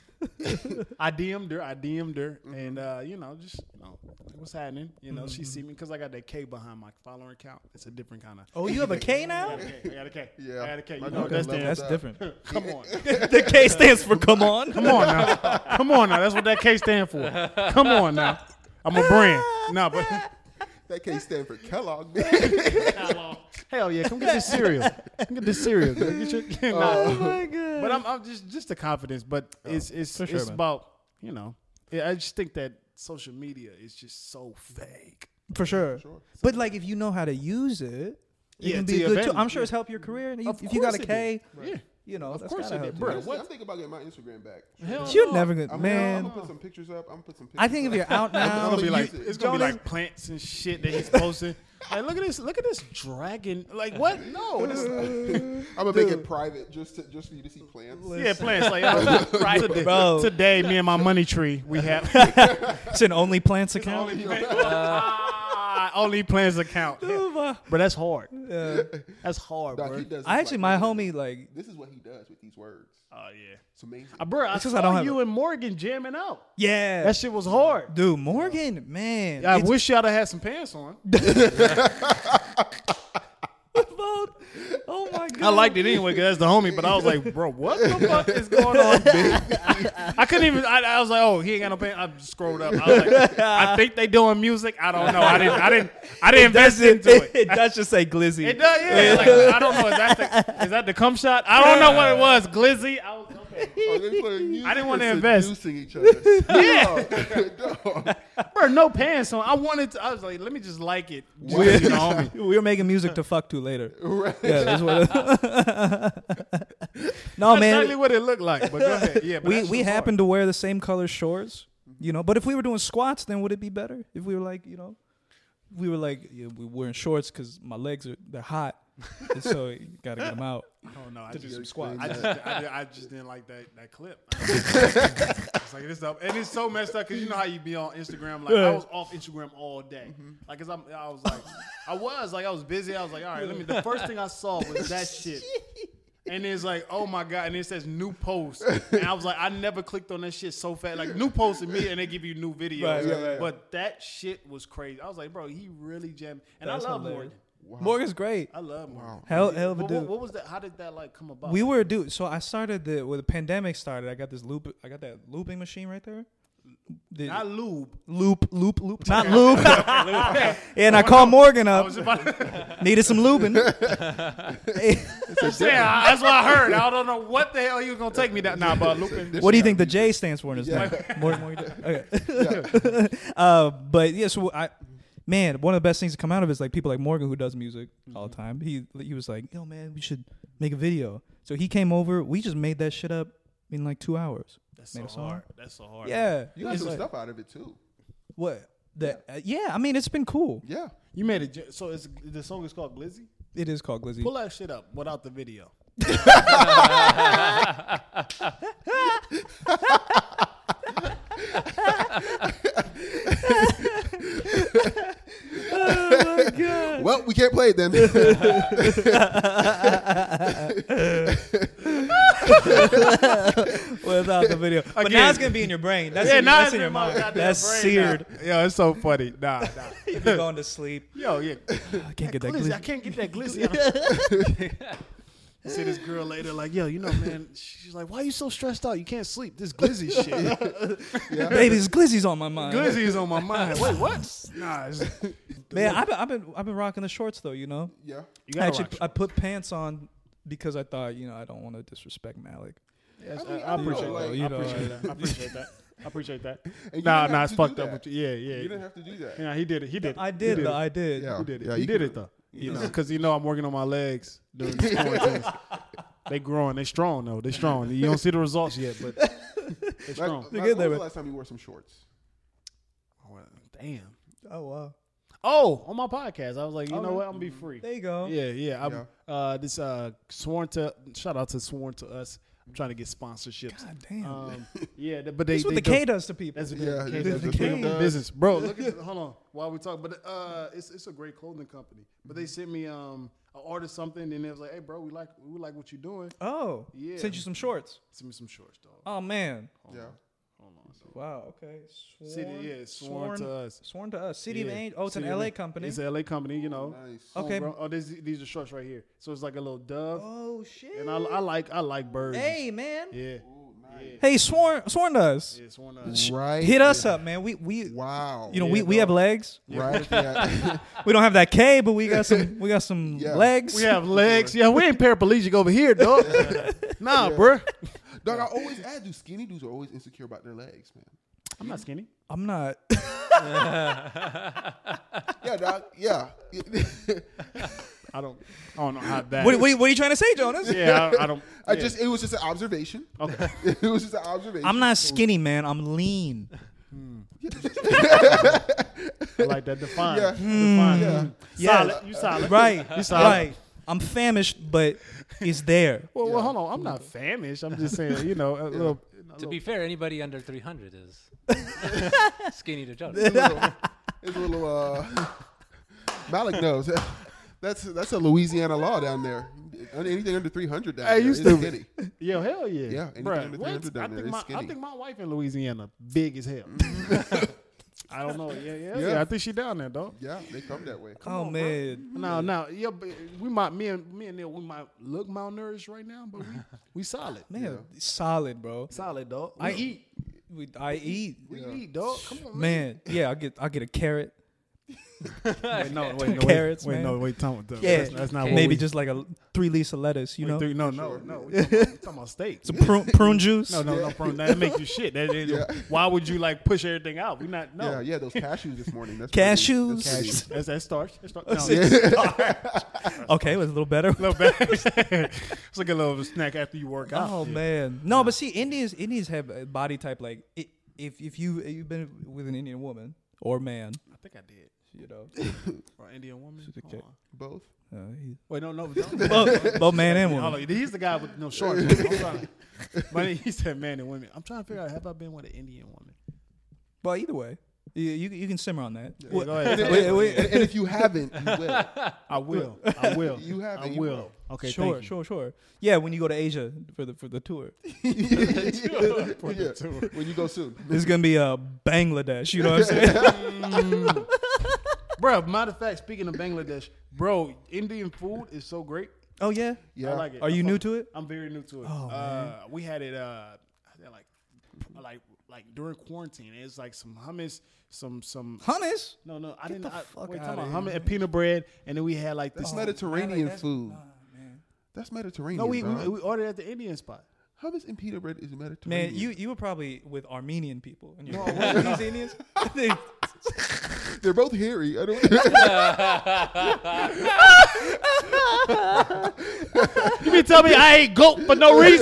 I DM'd her, and just what's happening. She see me because I got that K behind my follower account. It's a different kind of. Oh, you have a K now? I got a K. Yeah. I got a K. You My know what daughter that leveled stands? That's up. different. Come on, The K stands for come on. come on now, come on now. That's what that K stand for. Come on now. I'm a brand. No, but That can't stand for Kellogg, man. hell yeah, come get this cereal. Come get this cereal. Girl. Get your, nah. my god. But I'm just the confidence. But it's for sure, man. about I just think that social media is just so fake. For sure. But like, if you know how to use it, it Yeah, can to be your good too. advantage, I'm sure yeah. it's helped your career. And Of if you got a course it K, did. Yeah. that's course gotta it help did, you. bro. Honestly, What? I'm thinking about getting my Instagram back. Hell You're no. never gonna, I'm man. gonna put some pictures up. I'm gonna put some pictures I think if up. you're out It's now, gonna be like use it. it's gonna be Jonas- like plants and shit that he's posting. Like look at this dragon. Like what? No, this, I'm gonna make it private just for you to see plants. yeah, plants. Like today, Bro. today, me and my money tree, we have it's an only plants account. only plants account. But that's hard. That's hard, Doc, bro. he does this I actually, like my this. homie, like, This is what he does with these words. Oh yeah, It's amazing. bro. I It's 'cause I don't saw have you it. and Morgan jamming out. yeah, That shit was hard. dude, Morgan, man. I it's wish y'all had some pants on. about, oh my god, I liked it anyway because that's the homie. But I was like, bro, what the fuck is going on, big? I couldn't even. I was like, oh, he ain't got no pants. I just scrolled up. I was like, I think they doing music. I don't know. I didn't invest into it. It does just say glizzy. It does, yeah. Like, I don't know. Is that the cum shot? I don't know what it was. Glizzy. I was okay. Oh, they playing music I didn't wanna and invest. seducing each other. Yeah. Bro, no pants on. I was like, let me just like it. Just, you know, homie. We were making music to fuck to later. Right. Yeah, that's what. No, That's man. exactly what it looked like. But go ahead. Yeah, but we happened to wear the same color shorts, but if we were doing squats, then would it be better if we were like, we were like, yeah, we wearing shorts because my legs they're hot, and so you gotta get them out. Oh no, I to do just some squats. I just didn't like that clip. It's like this up, and it's so messed up because you know how you be on Instagram. Like I was off Instagram all day. Like, cause I was busy. I was like, all right, the first thing I saw was that shit. And it's like, oh my God. And it says new post. And I was like, I never clicked on that shit so fast. Like new post immediately and they give you new videos. Right. But that shit was crazy. I was like, bro, he really jammed. And That's I love hilarious. Morgan. Morgan's great. I love Morgan. Hell of a dude. What was that? How did that like come about? We were dude. So I started when the pandemic started. I got that looping machine right there. Not lube. Loop, not lube. And I called Morgan I up. was about to Needed some lubing. say, that's what I heard. I don't know what the hell he was gonna take me that now about looping. What do you think the J stands for in his name? Morgan. Okay. But yeah, so one of the best things to come out of it is like people like Morgan who does music all the time. He was like, yo man, we should make a video. So he came over. We just made that shit up in like 2 hours. That's Made a so song. hard. That's so hard. Yeah. You got It's some like- stuff out of it too. What? Yeah, I mean, it's been cool. Yeah. You made it. So the song is called Glizzy. It is called Glizzy. Pull that shit up without the video. Well, we can't play it then. Well, without the video. But now it's gonna be in your brain. That's that's in your mind. That's seared. Yo, it's so funny. Nah. You're going to sleep. Yo, yeah. I can't get that Glizzy, I glizzy. can't get that glizzy out. I see this girl later, like, yo, you know, man. She's like, why you so stressed out? You can't sleep. This glizzy shit. Baby, this glizzy's on my mind. Glizzy is on my mind. Wait, what? Nah, Man, I've been rocking the shorts though. You know. Yeah. you gotta Actually, rock I put pants on because I thought, I don't want to disrespect Malik. Yes, I mean, I appreciate know, like, that. you I know, appreciate that. I appreciate that. I appreciate that. And you Nah, didn't have it's to fucked do up that. with you. Yeah. You didn't have to do that. Yeah, he did it. He did. I did though. I did. Yeah. He did it. Yeah, he you did could- it though. You know, because I'm working on my legs during this quarantine. They growing. They strong though. They strong. You don't see the results yet, but they're strong. Like, They're when good there, was the man. last time you wore some shorts? Damn. Oh wow. Oh, on my podcast, I was like, you know what? I'm gonna be free. There you go. Yeah. This Sworn to shout out to Sworn to Us. I'm trying to get sponsorships. God damn. Yeah, but they That's what they the K does to people. That's what Yeah, the yeah, K that's does. what K does. Business, bro. Look at hold on while we talk. But it's a great clothing company. But they sent me I ordered something and it was like, hey, bro, we like what you're doing. Oh. Yeah. Sent you some shorts. Send me some shorts, dog. Oh man. Yeah. Hold on. So, Wow. Okay. Sworn to Us. Sworn to Us. City of Yeah. Angels. Oh, it's City an of LA Angels. company. It's an LA company, you know. Nice. Okay. Homegrown. Oh, these are shorts right here. So it's like a little dove. Oh shit. And I like birds. Hey man. Yeah. Hey, Sworn to Us. Yeah, Sworn to Us. Right. Hit us up, man. We Wow. you know Yeah, we have dog. legs. Right. Yeah. We don't have that K, but we got some Yeah. legs. We have legs. Yeah, we ain't paraplegic over here, dog. Nah, bruh. Dog, I always ask, do skinny dudes are always insecure about their legs, man? I'm not skinny. I'm not. Yeah, dog. Yeah. I don't know how that. What are you trying to say, Jonas? Yeah, I don't. It was just an observation. Okay. It was just an observation. I'm not skinny, man. I'm lean. I like that. Define. Yeah. Define. Yeah. Solid. You solid. Right. You solid. Right. I'm famished, but it's there. Well, hold on. I'm not famished. I'm just saying, a little. To be fair, anybody under 300 is skinny to Jonas. It's a little. Malik knows. That's a Louisiana law down there. Anything under 300 down Hey, there you is stupid. skinny. Yo, hell yeah. Yeah, anything Bruh, under what? 300 down there is I skinny. think my wife in Louisiana big as hell. I don't know. Yeah. I think she down there, though. Yeah, they come that way. Oh man. Now, yeah, but me and Neil, we might look malnourished right now, but we solid. Man, solid, bro. Solid, dog. I eat. I eat. We eat, dog. Come on, man. Man, yeah, I'll get a carrot. Wait, no, Two carrots, wait, man. no, wait, Tom. Yeah, That's not what maybe we, just like a 3 leaves of lettuce, you know. No. We talking about steak. Some prune juice. No, bro. That make you shit. Why would you like push everything out? We not no. Yeah, those cashews this morning. That's Cashews. pretty- that's pretty- That's starch. No, Okay, it was a little better. little bit. It's like a little snack after you work out. Oh man, no, but see, Indians have a body type like if you've been with an Indian woman or man, I think I did. you know, Or Indian woman. She's a Hold kid. on. both. Wait, no. both man and Hold woman. on. He's the guy with no shorts. But he said man and women. I'm trying to figure out, have I been with an Indian woman? Well, either way, you can simmer on that. Yeah, go ahead. And if you haven't, you will. I will. You have I it, you will. will. Okay, Sure, thank you. sure. Yeah, when you go to Asia for the tour, Yeah, when you go soon. it's gonna be Bangladesh. You know what I'm saying? Bro, matter of fact, speaking of Bangladesh, bro, Indian food is so great. Oh yeah. Yeah. I like it. Are you new to it? I'm very new to it. Oh, man. We had it like during quarantine. It's like some hummus, some Hummus. no, I Get didn't the I, fuck wait, outta talking about here, hummus and peanut bread, and then we had like That's this. Mediterranean food. That's Mediterranean. No, we dog. ordered at the Indian spot. Hummus and pita bread is Mediterranean. Man, you were probably with Armenian people, and you're like, these Indians. I think They're both hairy. I don't. You mean tell me I ate goat for no reason?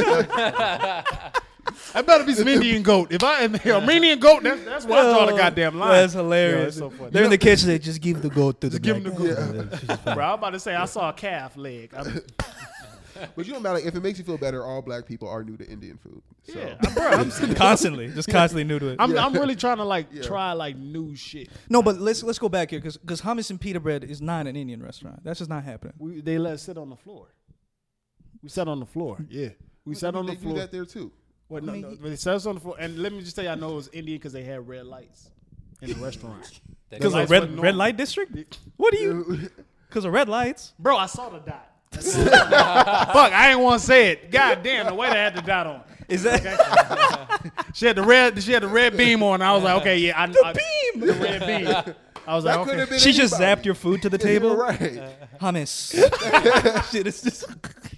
I better be some Indian goat. If I am Armenian goat, that's why I draw the goddamn line. That's hilarious. Yeah, that's so funny. They're in the kitchen. They just give the goat to the give 'em black the guy. Bro, I was about to say I saw a calf leg. But you know, Malik, if it makes you feel better, all black people are new to Indian food. So. Yeah, I'm constantly new to it. I'm really trying to try new shit. No, but let's go back here because hummus and pita bread is not an Indian restaurant. That's just not happening. They let us sit on the floor. We sat on the floor. Yeah, we sat on the They do floor. that there too. What? No, no, they serve us on the floor. And let me just tell you, I know it was Indian because they had red lights in the restaurant. Because of lights red wasn't red normal. light district. What are you? Because of red lights. Bro, I saw the dot. Fuck, I ain't want to say it. God damn, the way they had the dot on. Is that She had the red beam on. I was like, okay, yeah, beam? the red beam. I was That like, could okay. have been She just anybody. zapped your food to the Yeah, table. right? Hummus. Shit, it's just.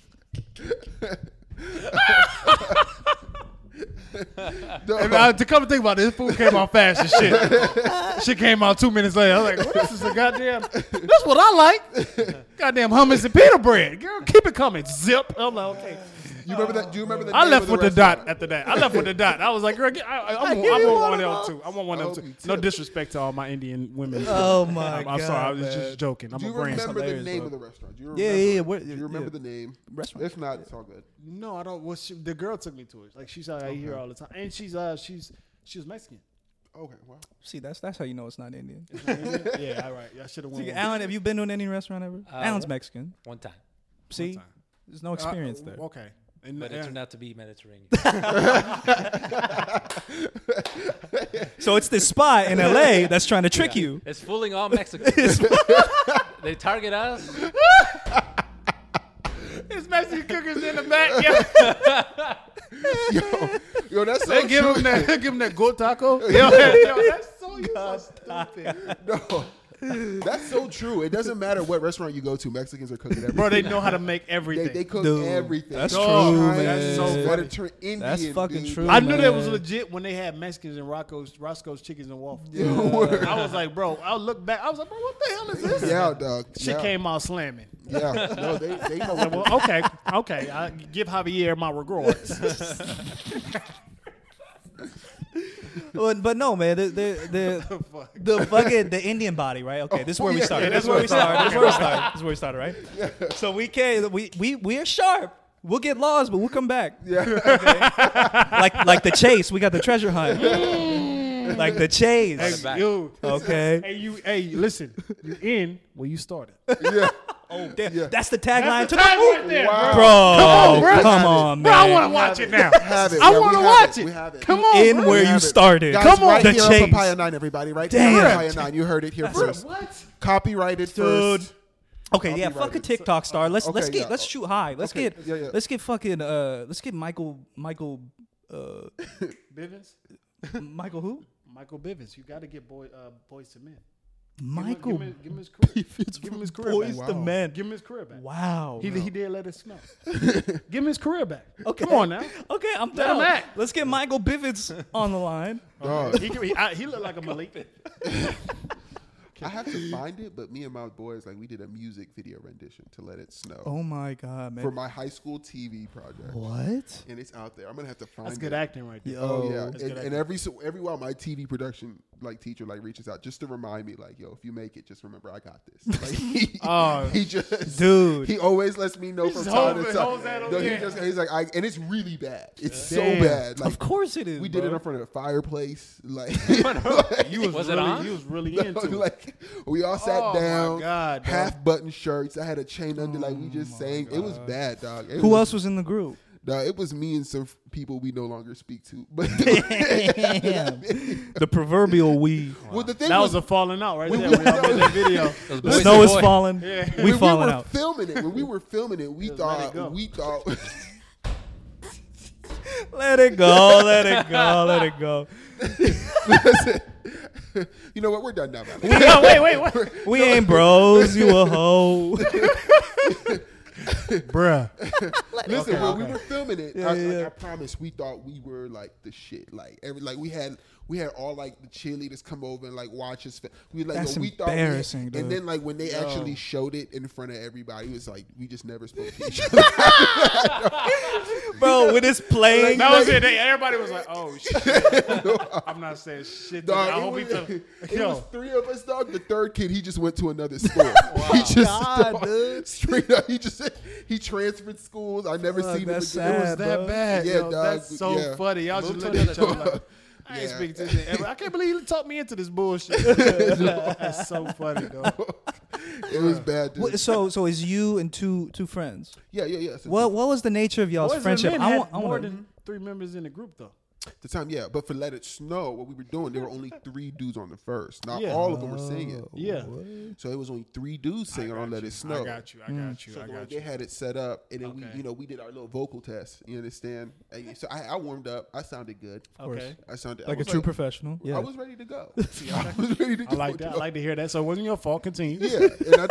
And to come and think about it, this food came out fast as shit. Shit came out 2 minutes later. I was like, what is this? A goddamn. That's what I like. Goddamn hummus and pita bread. Girl, keep it coming. Zip. I'm like, okay. You remember that? Do you remember the? I name left of with the restaurant? dot after that. I left with the dot. I was like, girl, I want one of them too. I want one of them too. No disrespect to all my Indian women. Oh my I'm god. sorry. I was man. just joking. I'm Do a you brain. remember the hilarious, name bro. of the restaurant? Do you Yeah, remember? yeah, yeah. What- Do you remember yeah. the name? Restaurant. If not, it's all good. No, I don't. The girl took me to it. Like she's out here all the time, and she was Mexican. Okay, wow. See, that's how you know it's not Indian. Yeah, all right. I should have went. See, with Alan, have you been to an Indian restaurant ever? Alan's Mexican. One time, See, time. there's no experience there. Okay. And but it turned out to be Mediterranean. So it's this spot in LA that's trying to trick you. It's fooling all Mexicans. They target us. It's Mexican cookers in the back. Yo, that's so They give true. him that goat taco. Yo, that's so stupid. No, that's so true. It doesn't matter what restaurant you go to. Mexicans are cooking everything. Bro, they know how to make everything. They cook Dude, everything. that's Dog, true, Chinese, man. That's so funny. Mediterranean, Indian, That's fucking dude. true. I knew that man. was legit when they had Mexicans in Roscoe's Chickens and Waffles. Yeah, word. I was like, bro, I look back. I was like, bro, what the hell is this? Yeah, dog. Shit yeah. came out slamming. Yeah, no, they know. Well, okay. I give Javier my regards. But no, man, the Indian body, right? Okay, this is where we yeah, started. yeah, This is where we started. This is where we started, right? So we are sharp. We'll get lost, but we'll come back. Yeah, Like the chase, we got the treasure hunt. Like the chase. Hey, back. Yo, Okay. hey, listen, you in where you started. yeah. Oh, damn. Yeah. That's the tagline That's the to tag the right there, Wow. bro. bro. Come on, Bro, I man. want to watch it now. Have it. I Yeah, want to we have watch it. it. We have it. Come on, In bro. where We you have it. started. Guys, Come on, right the here on chase. Papaya 9, everybody. Right Damn. there on Papaya 9. You heard it here first. What? Copyrighted Dude. first. Okay, yeah, fuck a Copyrighted. TikTok star. Let's Okay, yeah. let's shoot high. Let's Okay, get yeah. let's get fucking let's get Michael Bivens? Michael who? Michael Bivens. You got to get Boys to Men. Michael Give him his career. Bivens Give him from his career Boys back. to Men. Give him his career back. Wow. He did let it snow. Give him his career back. Okay. Come on now. Okay, I'm Let him down. act. Let's get Michael Bivens on the line. Dog. He looked like a Malik. I have to find it, but me and my boys, like, we did a music video rendition to Let It Snow Oh my god, man. for my high school TV project. What? And it's out there. I'm gonna have to find That's it. good acting right there. Yo. Oh yeah, That's good and every while my TV production like teacher like reaches out just to remind me like, yo, if you make it, just remember I got this. Like he just Dude. he always lets me know from just time to holds time. that on No, there. he's like, and it's really bad. It's so Damn. bad. Like, Of course it is. we did it bro. in front of a fireplace. Like, Was it on? He was really into it. like we all sat Oh, my down, God, dog. half button shirts. I had a chain under, like we just sang. It was bad, dog. It Who was, else was in the group? Dog, it was me and some people we no longer speak to. But Damn. The proverbial we. well, the thing That was, was a falling out right We- there. When y'all made that video. Those The boys snow to is boy. falling. Yeah. We when falling we were out. filming it, when we were filming it, we Just let it thought go. Let it go. Let it go. Let it go. Listen, you know what? We're done now. Man. No, wait. We ain't bros. You a hoe. Bruh. Listen, when we were filming it, Yeah. I promise we thought we were like the shit. Like we had all like the cheerleaders come over and like watch us. We like That's we thought embarrassing, and dude. then like when they actually showed it in front of everybody, it was like we just never spoke to each other. Bro, when it's playing. That was it. Everybody was like, "Oh shit!" I'm not saying shit. Dog, I hope he feel. it was Yo, 3 of us, dog. The third kid, he just went to another school. He just God, dude. straight up. He transferred schools. I never Fuck, seen him that's again. sad, it was that bro. bad. Yeah, Yo, dog, that's so yeah. funny. Y'all Move just to looked at each another other like, I ain't Yeah. speaking to this. I can't believe you talked me into this bullshit. That's so funny, though. It was bad. Dude. So is you and two friends? Yeah. So What was the nature of y'all's Boys and friendship? Men I had want more than 3 members in the group though. the time, yeah. But for Let It Snow, what we were doing, there were only 3 dudes on the first. Not Yeah. all of them were singing. Yeah. So it was only 3 dudes singing on Let It Snow. I got you. So like, they had it set up, and then we did our little vocal test. You understand? And so I warmed up. I sounded good. Okay. I sounded like I a was true professional. Yeah. I was ready to go. I was ready to go. I like that. I like to hear that. So it wasn't your fault. Continue. Yeah,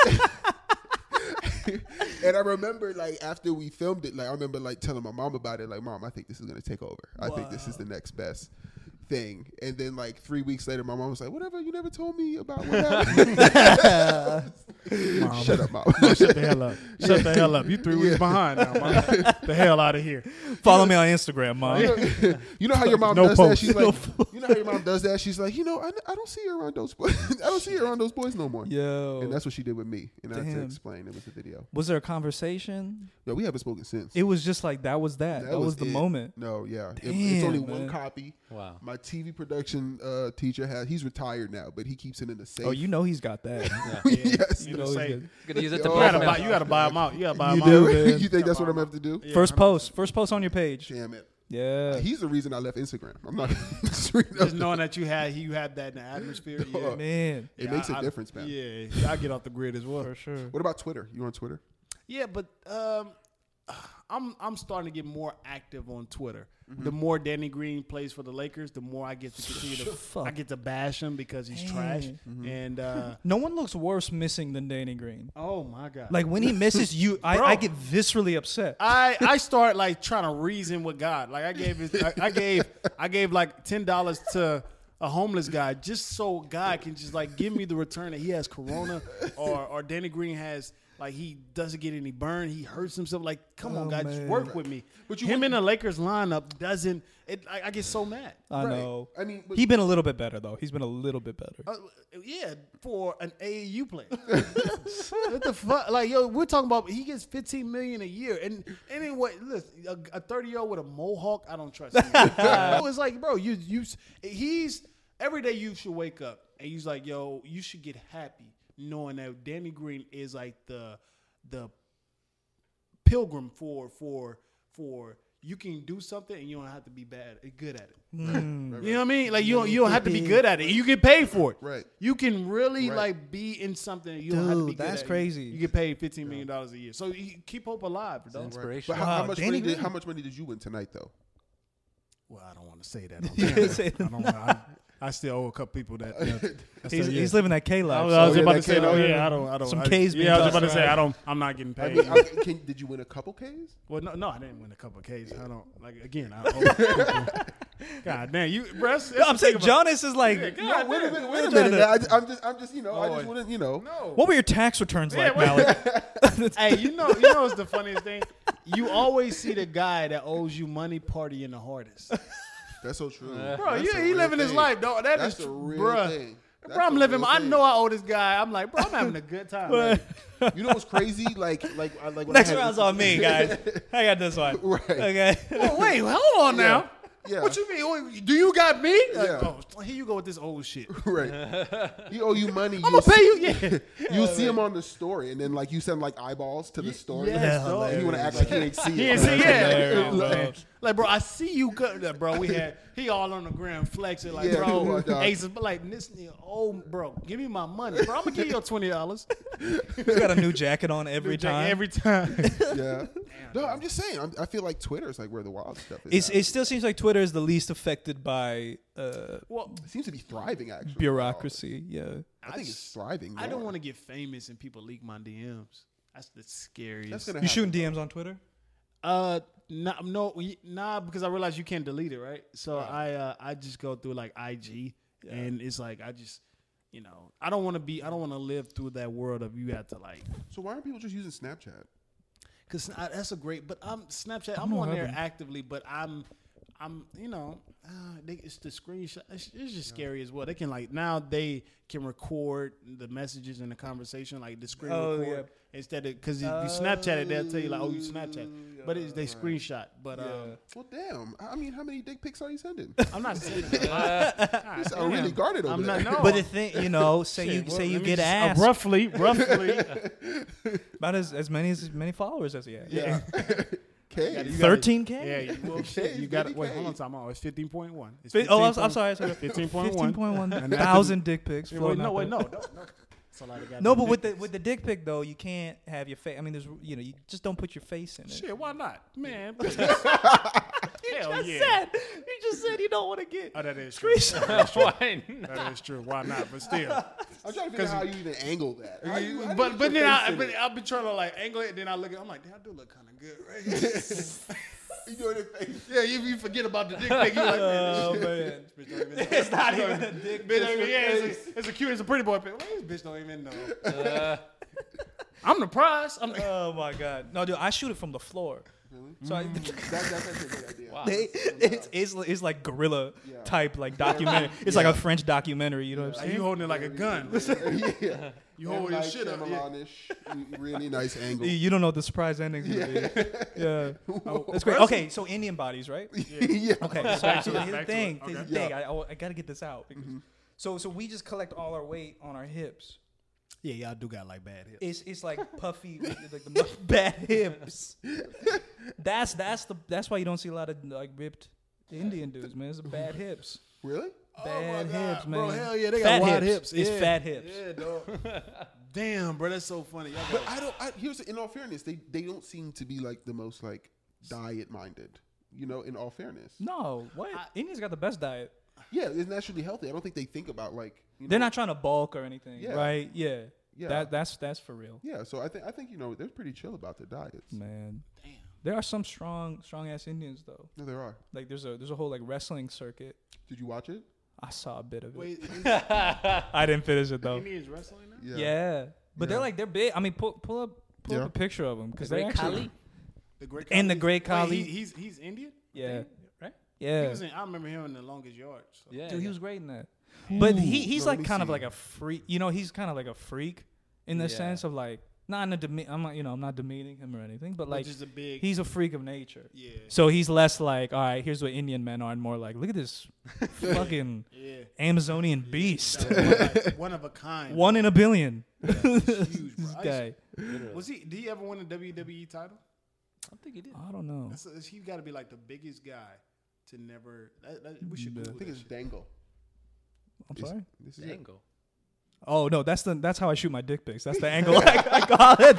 and I remember like after we filmed it, like I remember like telling my mom about it. Like, Mom, I think this is gonna take over. I think this is the next best thing. And then like 3 weeks later, my mom was like, "Whatever, you never told me about what happened." Mom. Shut up, Mom. Shut the hell up. Shut the hell up. You 3 weeks behind now, Mom. The hell out of here. Follow me on Instagram, Mom. You know how your mom No does that? post. She's like, you know how your mom does that? She's like, I don't see her around those boys. I don't see her around those boys no more. Yo. And that's what she did with me. And I had to Damn. explain. It was a video. Was there a conversation? No, we haven't spoken since. It was just like that was that. That was the it. moment. No, yeah. it's Damn, only man. one copy. Wow. My TV production teacher he's retired now, but he keeps it in the safe. Oh, you know he's got that. Yes. You know know, he's say, good. Gonna use it to Oh, blackmail. you gotta buy them out. You gotta buy You them out. do? man. You think that's what I'm gonna have to do? Yeah, First 100%. post on your page. Damn it. Yeah. He's the reason I left Instagram. I'm not Just knowing that you had that in the atmosphere. Yeah. Man. It makes a difference, man. Yeah, I get off the grid as well. For sure. What about Twitter? You on Twitter? Yeah, but I'm starting to get more active on Twitter. The more Danny Green plays for the Lakers, the more I get to continue to Fuck. I get to bash him because he's trash. And No one looks worse missing than Danny Green. oh my god, Like when he misses you, Bro. I get viscerally upset. I start like trying to reason with God. Like I gave like $10 to a homeless guy just so God can just like give me the return that he has corona or Danny Green has. Like he doesn't get any burn. He hurts himself. Like, come on, guys, just man. work with me. But Him in the Lakers lineup doesn't. I get so mad. I Right. know. I mean, but- He's been a little bit better though. He's been a little bit better. Yeah, for an AAU player. What the fuck? Like, yo, we're talking about he gets $15 million a year, and anyway, listen, a 30-year-old with a mohawk, I don't trust him. It's like, bro, he's every day you should wake up and he's like, yo, you should get happy knowing that Danny Green is like the pilgrim for you can do something and you don't have to be good at it. You know what I mean? Like you don't have to be good at it. You get paid for it. Right. You can really Right. like be in something and you don't have to be Dude, good that's at it. crazy. You get paid $15 million a year. So you keep hope alive, dog. Inspiration. But how Wow, much Danny money Green. how much money did you win tonight though? Well, I don't want to say that. On You camera. say I don't wanna- I still owe a couple people that. He's living that K I life. was, so- I was yeah, about that to say, K- oh yeah, I don't. Some I, K's being Yeah, I was tossed about to say, around. I'm not getting I paid. mean, did you win a couple Ks? Well, no, I didn't win a couple of Ks. I don't like again. I owe people. God damn, you, bro. I'm saying Jonas is like, God, Wait a trying minute. to- I'm just I just Oh, wouldn't no. what were your tax returns like, wait. Malik? Hey, you know what's the funniest thing? You always see the guy that owes you money partying the hardest. That's so true. Bro, That's yeah, a he real living his thing. life, dog. That's Is a real bruh. thing. That's Bro, I'm a living. real I thing. know I owe this guy. I'm like, bro, I'm having a good time. Like, You know what's crazy? Like when Next I had round's on me, guys. I got this one. Right. Okay. oh, wait, hold on now. Yeah. What you mean? Oh, do you got me? Like, Yeah. oh, here you go with this old shit. Right. He owe you money. I'm gonna pay you. Yeah. You'll see him on the story, and then like you send like eyeballs to the story. Yes, dog. And you want to act like he ain't see it. He didn't see hilarious, yeah. Like, bro, I see you. Bro, he all on the ground flexing like, Yeah, bro, come on, dog. Ace, but like this, oh, bro, give me my money, bro. I'm gonna give you $20 He's got a new jacket on every time. Every time. Yeah. No, I'm just saying. I feel like Twitter is like where the wild stuff is. It still seems like Twitter is the least affected by Well, It seems to be thriving actually. bureaucracy. Yeah. I think it's thriving. I don't more. want to get famous and people leak my DMs. That's the scariest. That's gonna You happen. shooting DMs on Twitter? Nah, because I realized you can't delete it, right? So I just go through like IG, and it's like I just, I don't want to live through that world of you have to like. So why aren't people just using Snapchat? Cause that's a great, but Snapchat. don't I'm know on what there happened. actively, but it's the screenshot. It's just scary as well. They can they can record the messages and the conversation, like the screen record instead of because if you Snapchat it, they'll tell you like, oh, you Snapchat. but they screenshot. But Well, damn. I mean, how many dick pics are you sending? I'm not saying You sound really guarded over I'm there. not. No. But the thing, say you get asked roughly. about as many followers as he has. Yeah. Okay. 13K. Yeah, well, shit. You got to wait. Hold on, time out. It's 15.1. It's I'm sorry. 15.1. 15.1 thousand dick pics. Wait, floating no, out wait, there. no. That's a lot of No, goddamn but dick with the dick pic though, you can't have your face. I mean, there's you just don't put your face in it. Shit, why not, man? Hell You yeah. just said you don't want to get. Oh, that is true. Why not? That is true. Why not? But still. I'm trying to figure out how you even angle that. How you But put then your face in I've been trying to like angle it, and then I look at. I'm like, damn, I do look kind of good, right? it. You doing it face. Yeah, you forget about the dick pic. You're like, Oh man, man, this bitch don't even know. it's not even a dick pic. It's a cute, it's a pretty boy pic. Well, this bitch don't even know. I'm the prize. Oh my god, no, dude, I shoot it from the floor. Really? So That's actually a good idea. Wow. it's like guerrilla Yeah. type like documentary. It's like a French documentary. You know what I'm Like saying? you holding it like a gun. Yeah. You hold your Like shit up. Yeah. Cameron-ish, really nice angle. You don't know what the surprise endings. Yeah, yeah. Oh, That's great. Okay, so Indian bodies, right? Yeah. Okay, so here's the Back to thing. it. Here's Okay. the thing. I got to get this out. Because, so we just collect all our weight on our hips. Yeah, y'all do got like bad hips. It's like puffy, like the bad hips. That's why you don't see a lot of like ripped Indian dudes, man. It's bad hips. Really? Bad hips, man. Bro, hell yeah, they Fat got wide hips. It's Yeah. fat hips. Yeah, dog. Damn, bro, that's so funny. Y'all But got, here's in all fairness, they don't seem to be like the most like diet minded. You know, in all fairness. No, what? Indians got the best diet. Yeah, it's naturally healthy. I don't think they think about like They're not trying to bulk or anything, Yeah. right? Yeah. Yeah. That's for real, Yeah, so I think they're pretty chill about their diets. man. damn. There are some strong ass Indians though. No, there are. Like there's a whole like wrestling circuit. Did you watch it? I saw a bit of it. Wait, I didn't finish it though. Indians wrestling now? Yeah, but Yeah. they're big. I mean, pull up Yeah. a picture of them because The they're Great actually Khali? The Great And the Khali? Great Wait, Khali. he's Indian? yeah Right? yeah. He was in, I remember him in The Longest Yard. So. Yeah. Dude, he was great in that. But he's No, let like me kind of see. like a freak. You know, he's kind of like a freak in the Yeah. sense of like not in a I'm not demeaning him or anything, but But like just a big. he's a freak of nature. Yeah. So he's less like, all right, here's what Indian men are, and more like, look at this fucking Yeah. Amazonian beast. One of a kind. One in a billion. Huge, bro. This guy. Was he? Did he ever win a WWE title? I think he did. I don't know. He got to be like the biggest guy to never. We should. I Google think that it's shit. Dangle. I'm sorry. This is it. Dangle. Oh no, that's how I shoot my dick pics. That's the angle I call it.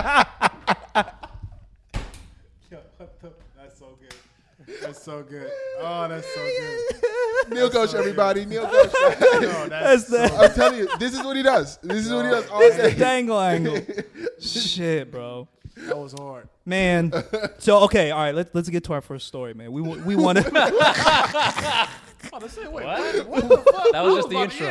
Yo, that's so good. That's so good. Oh, that's so good. Neil Ghosh, everybody. Neil Ghosh. No, That's the I'm telling you, this is what he does. This is what he does all It's the day. dangle angle. Shit, bro. That was hard. Man. So okay, all right. Let's get to our first story, man. We want to. Oh, the same way. What? That was just the intro.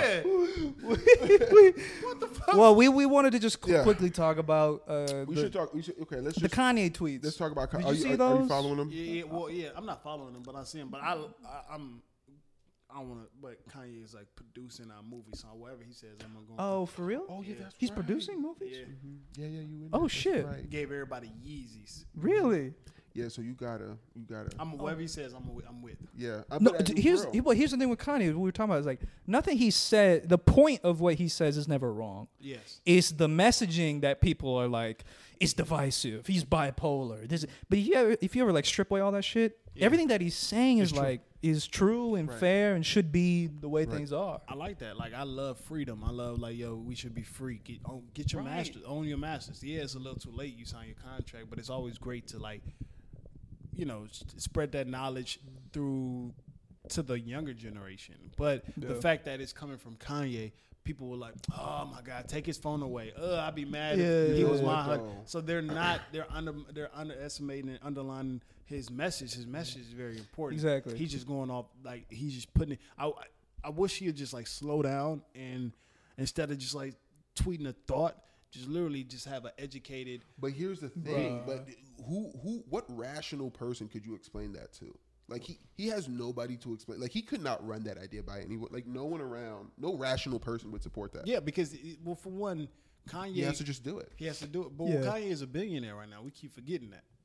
Well, we wanted to just Yeah. quickly talk about We should talk. Okay, let's the just Kanye tweets. let's talk about. Did Are you see are you those? following him? Yeah, well, yeah. I'm not following him, but I see him. But I don't want to. But Kanye is like producing our movie, so whatever he says, I'm gonna go. Oh, for real? Oh yeah, that's He's right. producing movies. Yeah. Yeah, you. In Oh, there. That's shit. Right. Gave everybody Yeezys. Really? Yeah, so you gotta. Whatever he says, I'm with. Yeah. No. but that's Here's real. here's the thing with Kanye. What we were talking about is like nothing he said. The point of what he says is never wrong. Yes. It's the messaging that people are like, it's divisive. He's bipolar. But if you ever like strip away all that shit, everything that he's saying is true. like is true and fair and should be the way Right. things are. I like that. Like, I love freedom. I love, like, yo, we should be free. Get your masters. Own your masters. Yeah, it's a little too late. You sign your contract, but it's always great to, like, you know, spread that knowledge through to the younger generation. But the fact that it's coming from Kanye, people were like, oh, my God, take his phone away. I'd be mad if he was Yeah. my husband. No. So they're underestimating and underlining his message. His message is very important. Exactly. He's just going off, like, he's just putting it. I wish he would just, like, slow down and instead of just, like, tweeting a thought, just literally just have an educated. But here's the thing. But what rational person could you explain that to? Like he has nobody to explain. Like he could not run that idea by anyone. Like no one around, no rational person would support that. Yeah, because, for one, Kanye. He has to just do it. He has to do it. But Yeah. Kanye is a billionaire right now. We keep forgetting that.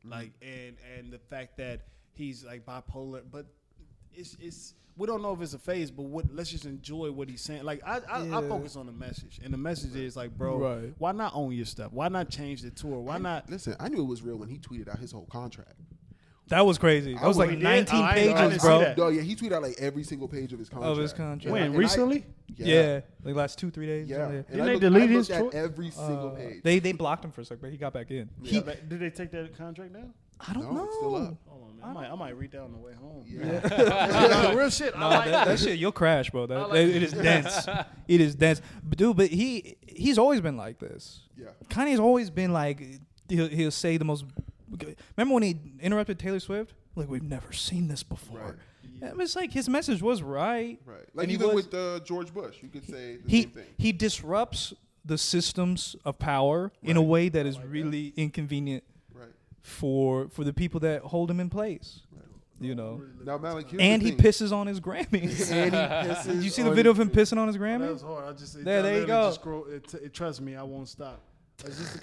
like and the fact that he's like bipolar, but it's we don't know if it's a phase, but let's just enjoy what he's saying. Like I focus on the message, and the message is like, bro, why not own your stuff? Why not change the tour? Why not? Listen, I knew it was real when he tweeted out his whole contract. That was crazy. That was like We did? 19 I pages, didn't see bro. that. No, yeah, he tweeted out like every single page of his contract. When And recently? Yeah, like last 2-3 days. Yeah. something like that. And Didn't they I delete looked his at tw- every single page. They blocked him for a second, but he got back in. Yeah, did they take that contract down? I don't No, know. it's still up. Hold on, man. I might read that on the way home. Yeah. No, real shit. I No, like that shit, you'll crash, bro. It is dense. It is dense. But he's always been like this. Yeah. Kanye's always been like, he'll say the most. Remember when he interrupted Taylor Swift? Like, we've never seen this before. Right. Yeah. It's like his message was right. Right. Like And he even was- with George Bush, you could say the same thing. He disrupts the systems of power in a way that is really inconvenient Right. for the people that hold him in place. You know. Now, Malik, here's And the he thing. pisses on his Grammys. And he pisses Did you see the on- video of him pissing on his That Grammys? was hard. I just There you go. Just scroll, trust me, I won't stop. It's just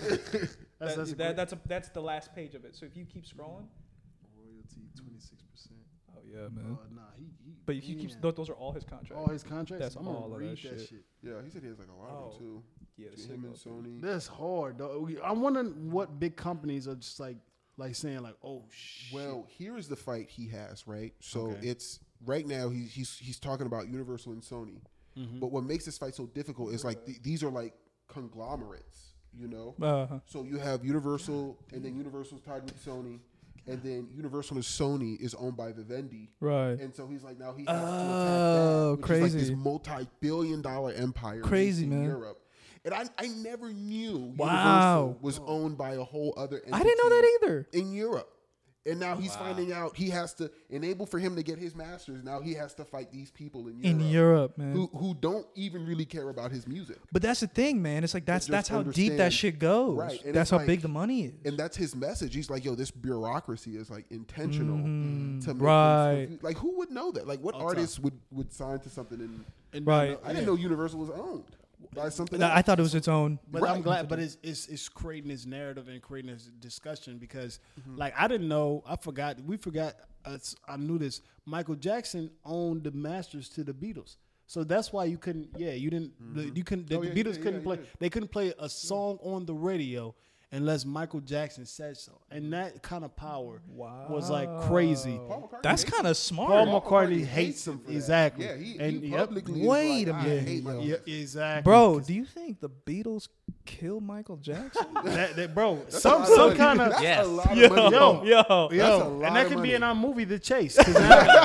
That's the last page of it. So if you keep scrolling, royalty 26%. oh yeah, man. Nah, he But if you keep those are all his contracts. all his contracts. That's I'm gonna all of read that that shit. Yeah, he said he has like a lot of them too. Yeah, To him and Sony. That's hard, though. I'm wondering what big companies are just like saying like, oh shit. Well, here is the fight he has, right? So Okay. it's right now he's talking about Universal and Sony. Mm-hmm. But what makes this fight so difficult is like these are like conglomerates, you know. Uh-huh. So you have Universal, and then Universal's tied with Sony, and then Universal and Sony is owned by Vivendi. Right. And so he's like, now he has to attack Oh, that, which is like crazy. this multi-billion-dollar empire Crazy, based in man. Europe. And I never knew Wow. Universal was owned by a whole other entity I didn't know that either. in Europe. And now he's finding out he has to enable for him to get his masters. Now he has to fight these people in Europe, man. who don't even really care about his music. But that's the thing, man. It's like that's just how deep that understand- shit goes. Right, and That's it's how like- big the money is. And that's his message. He's like, yo, this bureaucracy is like intentional to make things right. confused. Like, who would know that? Like, what artist would sign to something? And Right. I didn't know Universal was owned by something. I else. thought it was its own. But I'm glad. But it's creating this narrative and creating this discussion because, like, I didn't know. I forgot. We forgot. I knew this. Michael Jackson owned the masters to the Beatles, so that's why you couldn't. Yeah, you didn't. You couldn't. The Oh, yeah, Beatles yeah, couldn't yeah, play. yeah. They couldn't play a song on the radio unless Michael Jackson said so, and that kind of power was like crazy. Paul McCartney That's hates kind him. of smart. Paul McCartney hates him for that. exactly. Yeah, he yep. publicly is Wait like, a I minute. hate Michael Yeah, Jackson. exactly, Bro, do you think the Beatles killed Michael Jackson? bro, That's a some lot of money. kind of That's Yes. a lot of yo, money. yo. That's a lot and that of could money. be in our movie, The Chase. 'cause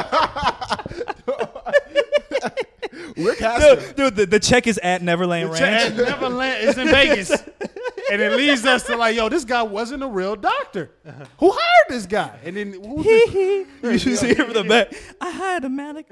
now- Rick Haster. Dude, the check is at Neverland Ranch. and Neverland is in Vegas, and it leads us to like, yo, this guy wasn't a real doctor. Who hired this guy? And then who's this? You should see him from the back. I hired a manic.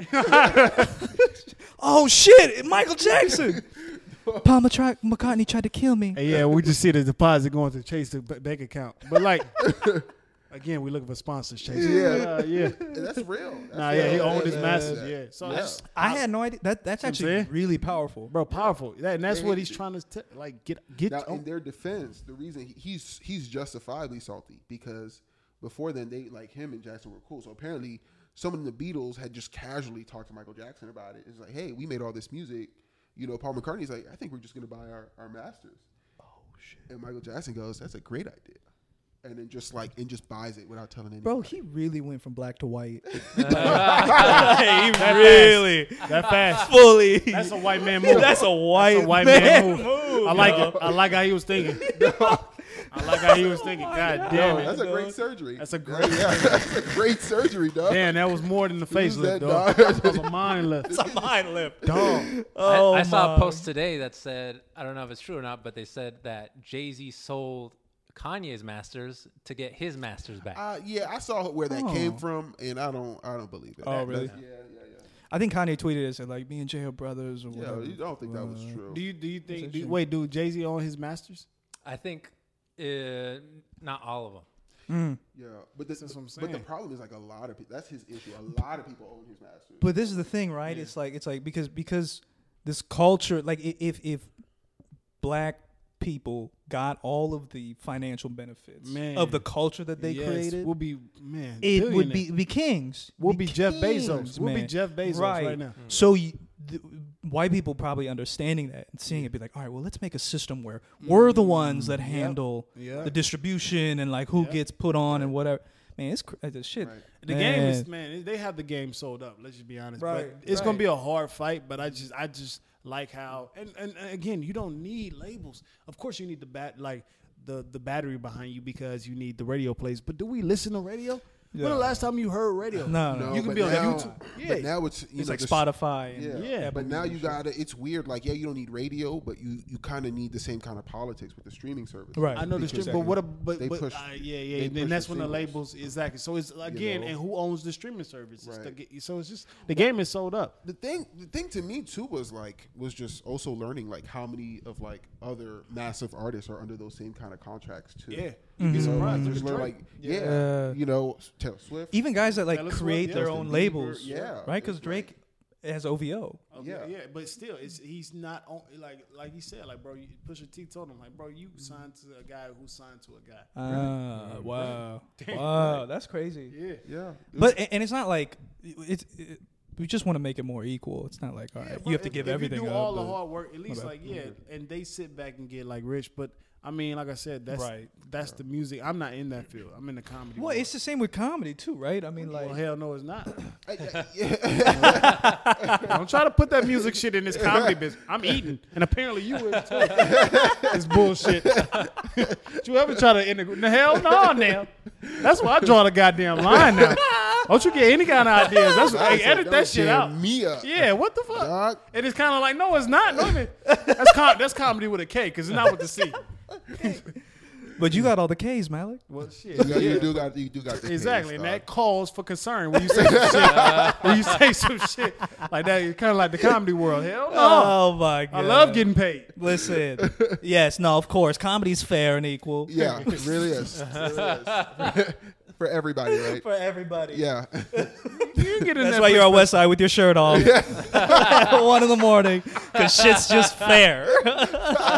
Oh shit! Michael Jackson. Paul McCartney tried to kill me. Hey, yeah, we just see the deposit going to Chase the bank account. But like, again, we looking for sponsors, Chase. Yeah. Yeah. That's real. That's Nah, yeah, he real. owned his Yeah. masters. Yeah, so that's I had no idea. That's what I'm actually saying? really powerful. bro, powerful. And that's Yeah, what he- he's trying to like get. Now, in their defense, the reason he's justifiably salty because before then they like him and Jackson were cool. So apparently, someone in the Beatles had just casually talked to Michael Jackson about it. It's like, hey, we made all this music. You know, Paul McCartney's like, I think we're just gonna buy our masters. Oh shit! And Michael Jackson goes, that's a great idea, and then just buys it without telling anyone. Bro, he really went from black to white. he That really that fast. fully. That's a white man move. That's a white, white man, man move. I like yo. it. I like how he was thinking. I like how he was thinking. God damn it. That's a great surgery. That's a great. That's a great surgery, dog. Damn, that was more than the Use facelift, that, dog. dog. That was a mind lift. It's a mind lift. Dog. Oh, I saw my. a post today that said, I don't know if it's true or not, but they said that Jay-Z sold Kanye's masters to get his masters back. Yeah, I saw where that came from, and I don't believe it. Oh, really? Yeah. I think Kanye tweeted it, said like me and Jay are brothers or Yeah, whatever. you don't think that was true? Do you think? interesting. Wait, do Jay-Z own his masters? I think not all of them. Yeah, but this That's what I'm But the saying. problem is like a lot of people. That's his issue. A lot of people own his masters. But this is the thing, right? It's like because this culture, like if black people got all of the financial benefits Man. of the culture that they Yes, created, We'll be man. it would billionaires. be kings. We'll be Jeff kings, Bezos. We'll be man. Jeff Bezos right now. So white people probably understanding that and seeing it be like, all right, well, let's make a system where we're the ones that handle Yeah. the distribution and like who Yeah. gets put on and whatever. Man, it's shit. Right. The game is they have the game sold up. Let's just be honest. Right, But it's gonna right. be a hard fight. But I just like how and again, you don't need labels. Of course, you need the battery behind you because you need the radio plays. But do we listen to radio? When the last time you heard radio? No. No, You can but be on now- YouTube. Yeah. But now it's It's like the Spotify. And Yeah, but Apple now Music you gotta. It's weird. Like, yeah, you don't need radio, but you kind of need the same kind of politics with the streaming service. Right. I know the Because stream, but but they push- yeah, they and push that's the when the singles. labels exactly. So it's again, know? and who owns the streaming service? Right. So it's just the game is sold up. The thing to me too was just also learning like how many of like other massive artists are under those same kind of contracts too. Yeah, You know, surprised. just Look at learn Drake. like you know, Taylor Swift. Even guys that like Taylor Swift, create yeah. their Justin own Bieber, labels, yeah. right? Because It's Drake has OVO. Okay, Yeah. yeah, but still, he's not on like he said, like bro, you Pusha T told him, like bro, you signed to a guy who signed to a guy. Wow, wow, that's crazy. Yeah, Yeah, But and it's not like we just want to make it more equal. It's not like all right, you have to give if everything you do up. all the but- hard work, at least bad. like and they sit back and get like rich. But I mean, like I said, Right. that's the music. I'm not in that field. I'm in the comedy. Well, world. it's the same with comedy too, right? I mean, like Well, hell no, it's not. yeah. Don't try to put that music shit in this comedy business. I'm eating, and apparently you is too. It's bullshit. Did you ever try to integrate? The hell no, now. That's why I draw the goddamn line now. Don't you get any kind of ideas? That's hey, edit Don't that shit jam out. Me up. Yeah, what the fuck? Dog. And it's kind of like, no, it's not. No, I mean, that's comedy with a K, because it's not with the C. but you got all the K's, Malik. Well, shit. You do got the Exactly, case, and dog. that calls for concern when you say some shit. When you say some shit like that, it's kind of like the comedy world. Hell no. Oh my god, I love getting paid. Listen, yes, no, of course, comedy's fair and equal. Yeah, it really is. It really is. For everybody, right? For everybody. Yeah. You get in That's that why you're on perspective. West Side with your shirt off at 1 a.m. because shit's just fair. Well,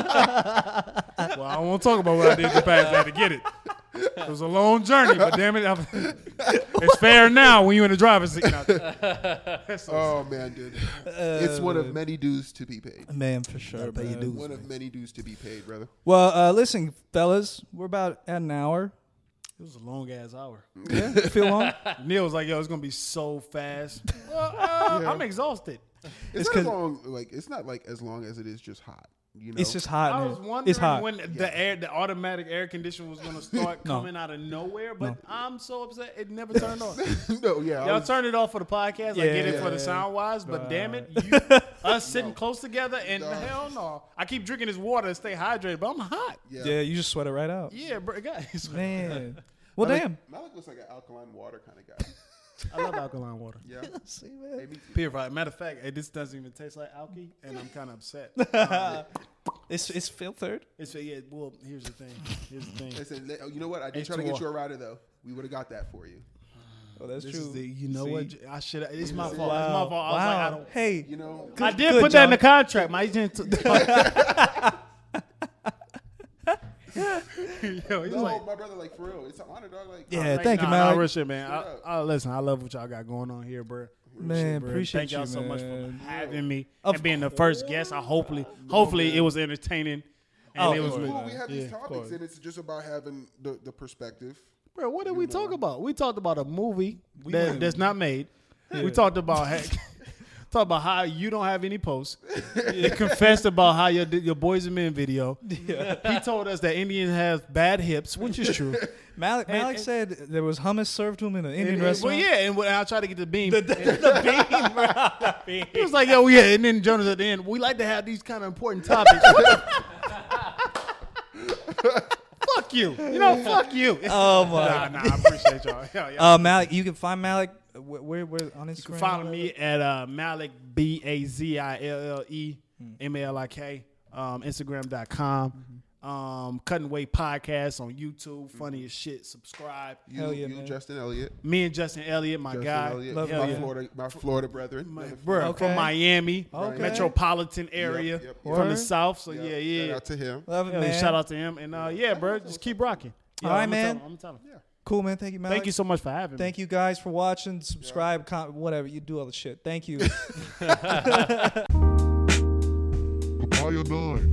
I won't talk about what I did in the past. I had to get it. It was a long journey, but damn it, it's fair now when you're in the driver's seat. Oh man, dude. It's one of many dues to be paid. Man, for sure. pay your man. dues. One of many dues to be paid, brother. Well, listen, fellas, we're about at an hour. It was a long ass hour. Yeah, feel long? Neil was like, "Yo, it's gonna be so fast." Well, I'm exhausted. It's, It's not long. Like it's not like as long as it is just hot. You know. It's just hot. I man. was wondering It's hot. when the automatic air conditioner was gonna start coming out of nowhere, but I'm so upset it never turned on. no, yeah. Y'all turned it off for the podcast. I get it Yeah. for the sound wise, but damn it, us sitting close together and hell no. I keep drinking this water to stay hydrated, but I'm hot. Yeah, you just sweat it right out. Yeah, bro, guys. Man. Well, damn. Malik looks like an alkaline water kind of guy. I love alkaline water. Yeah. See, man. Purified. Matter of fact, this doesn't even taste like alky, and I'm kind of upset. It's filtered. It's yeah. Well, here's the thing. Listen, you know what? I did try to get you a rider though. We would have got that for you. Oh, that's This true. is the. You know See? what? I should. It's my fault. Wow. It's my fault. I was like, I don't. Hey, You know. I did good, put that in the John. contract. My agent. Yo, he's No, like, my brother, like for real, it's an honor, dog. Like, Yeah, like, thank you, nah, man. Nah, real shit, man. Straight up. I listen. I love what y'all got going on here, bro. Man, Bro, appreciate Thank y'all you, so much for man. having me Of and being the first guest. I hopefully it was entertaining and Oh, it was. of Cool, course. we have Yeah, these of topics, course. and it's just about having the perspective. Bro, what did we talk about? We talked about a movie went- that's not made. We talked about talked about how you don't have any posts. You confessed about how your Boys and Men video. He told us that Indians have bad hips, which is true. Malik And- said there was hummus served to him in an Indian Well, restaurant. yeah, and when I tried to get the beam. The beam, bro. The beam. He was like, yo, yeah. And then Jonas at the end, we like to have these kind of important topics. Fuck you. You know, fuck you. Oh my. Nah, I appreciate y'all. Yeah. Malik, you can find Malik. Where on Instagram? You can follow me at Malik BAZILLE MALIK. Instagram.com. Cutting Weight Podcast on YouTube. Funny as shit. Subscribe. Hell yeah, you man. Justin Elliott. Me and Justin Elliott, my Justin guy. Elliott, Love Hell you. yeah. my Florida brethren. Bro, Okay. from Miami, Okay. metropolitan area, Yep. from Word. the South. So Yep. yeah. Shout out to him. Love it, Hell yeah, man. shout out to him. And yeah, bro, just keep rocking. All right, I'ma man. tell him, I'ma tell him. Cool, man. Thank you, Malik. Thank you so much for having me. Thank you guys for watching. Subscribe, comment, whatever. You do all the shit. Thank you. Papaya 9.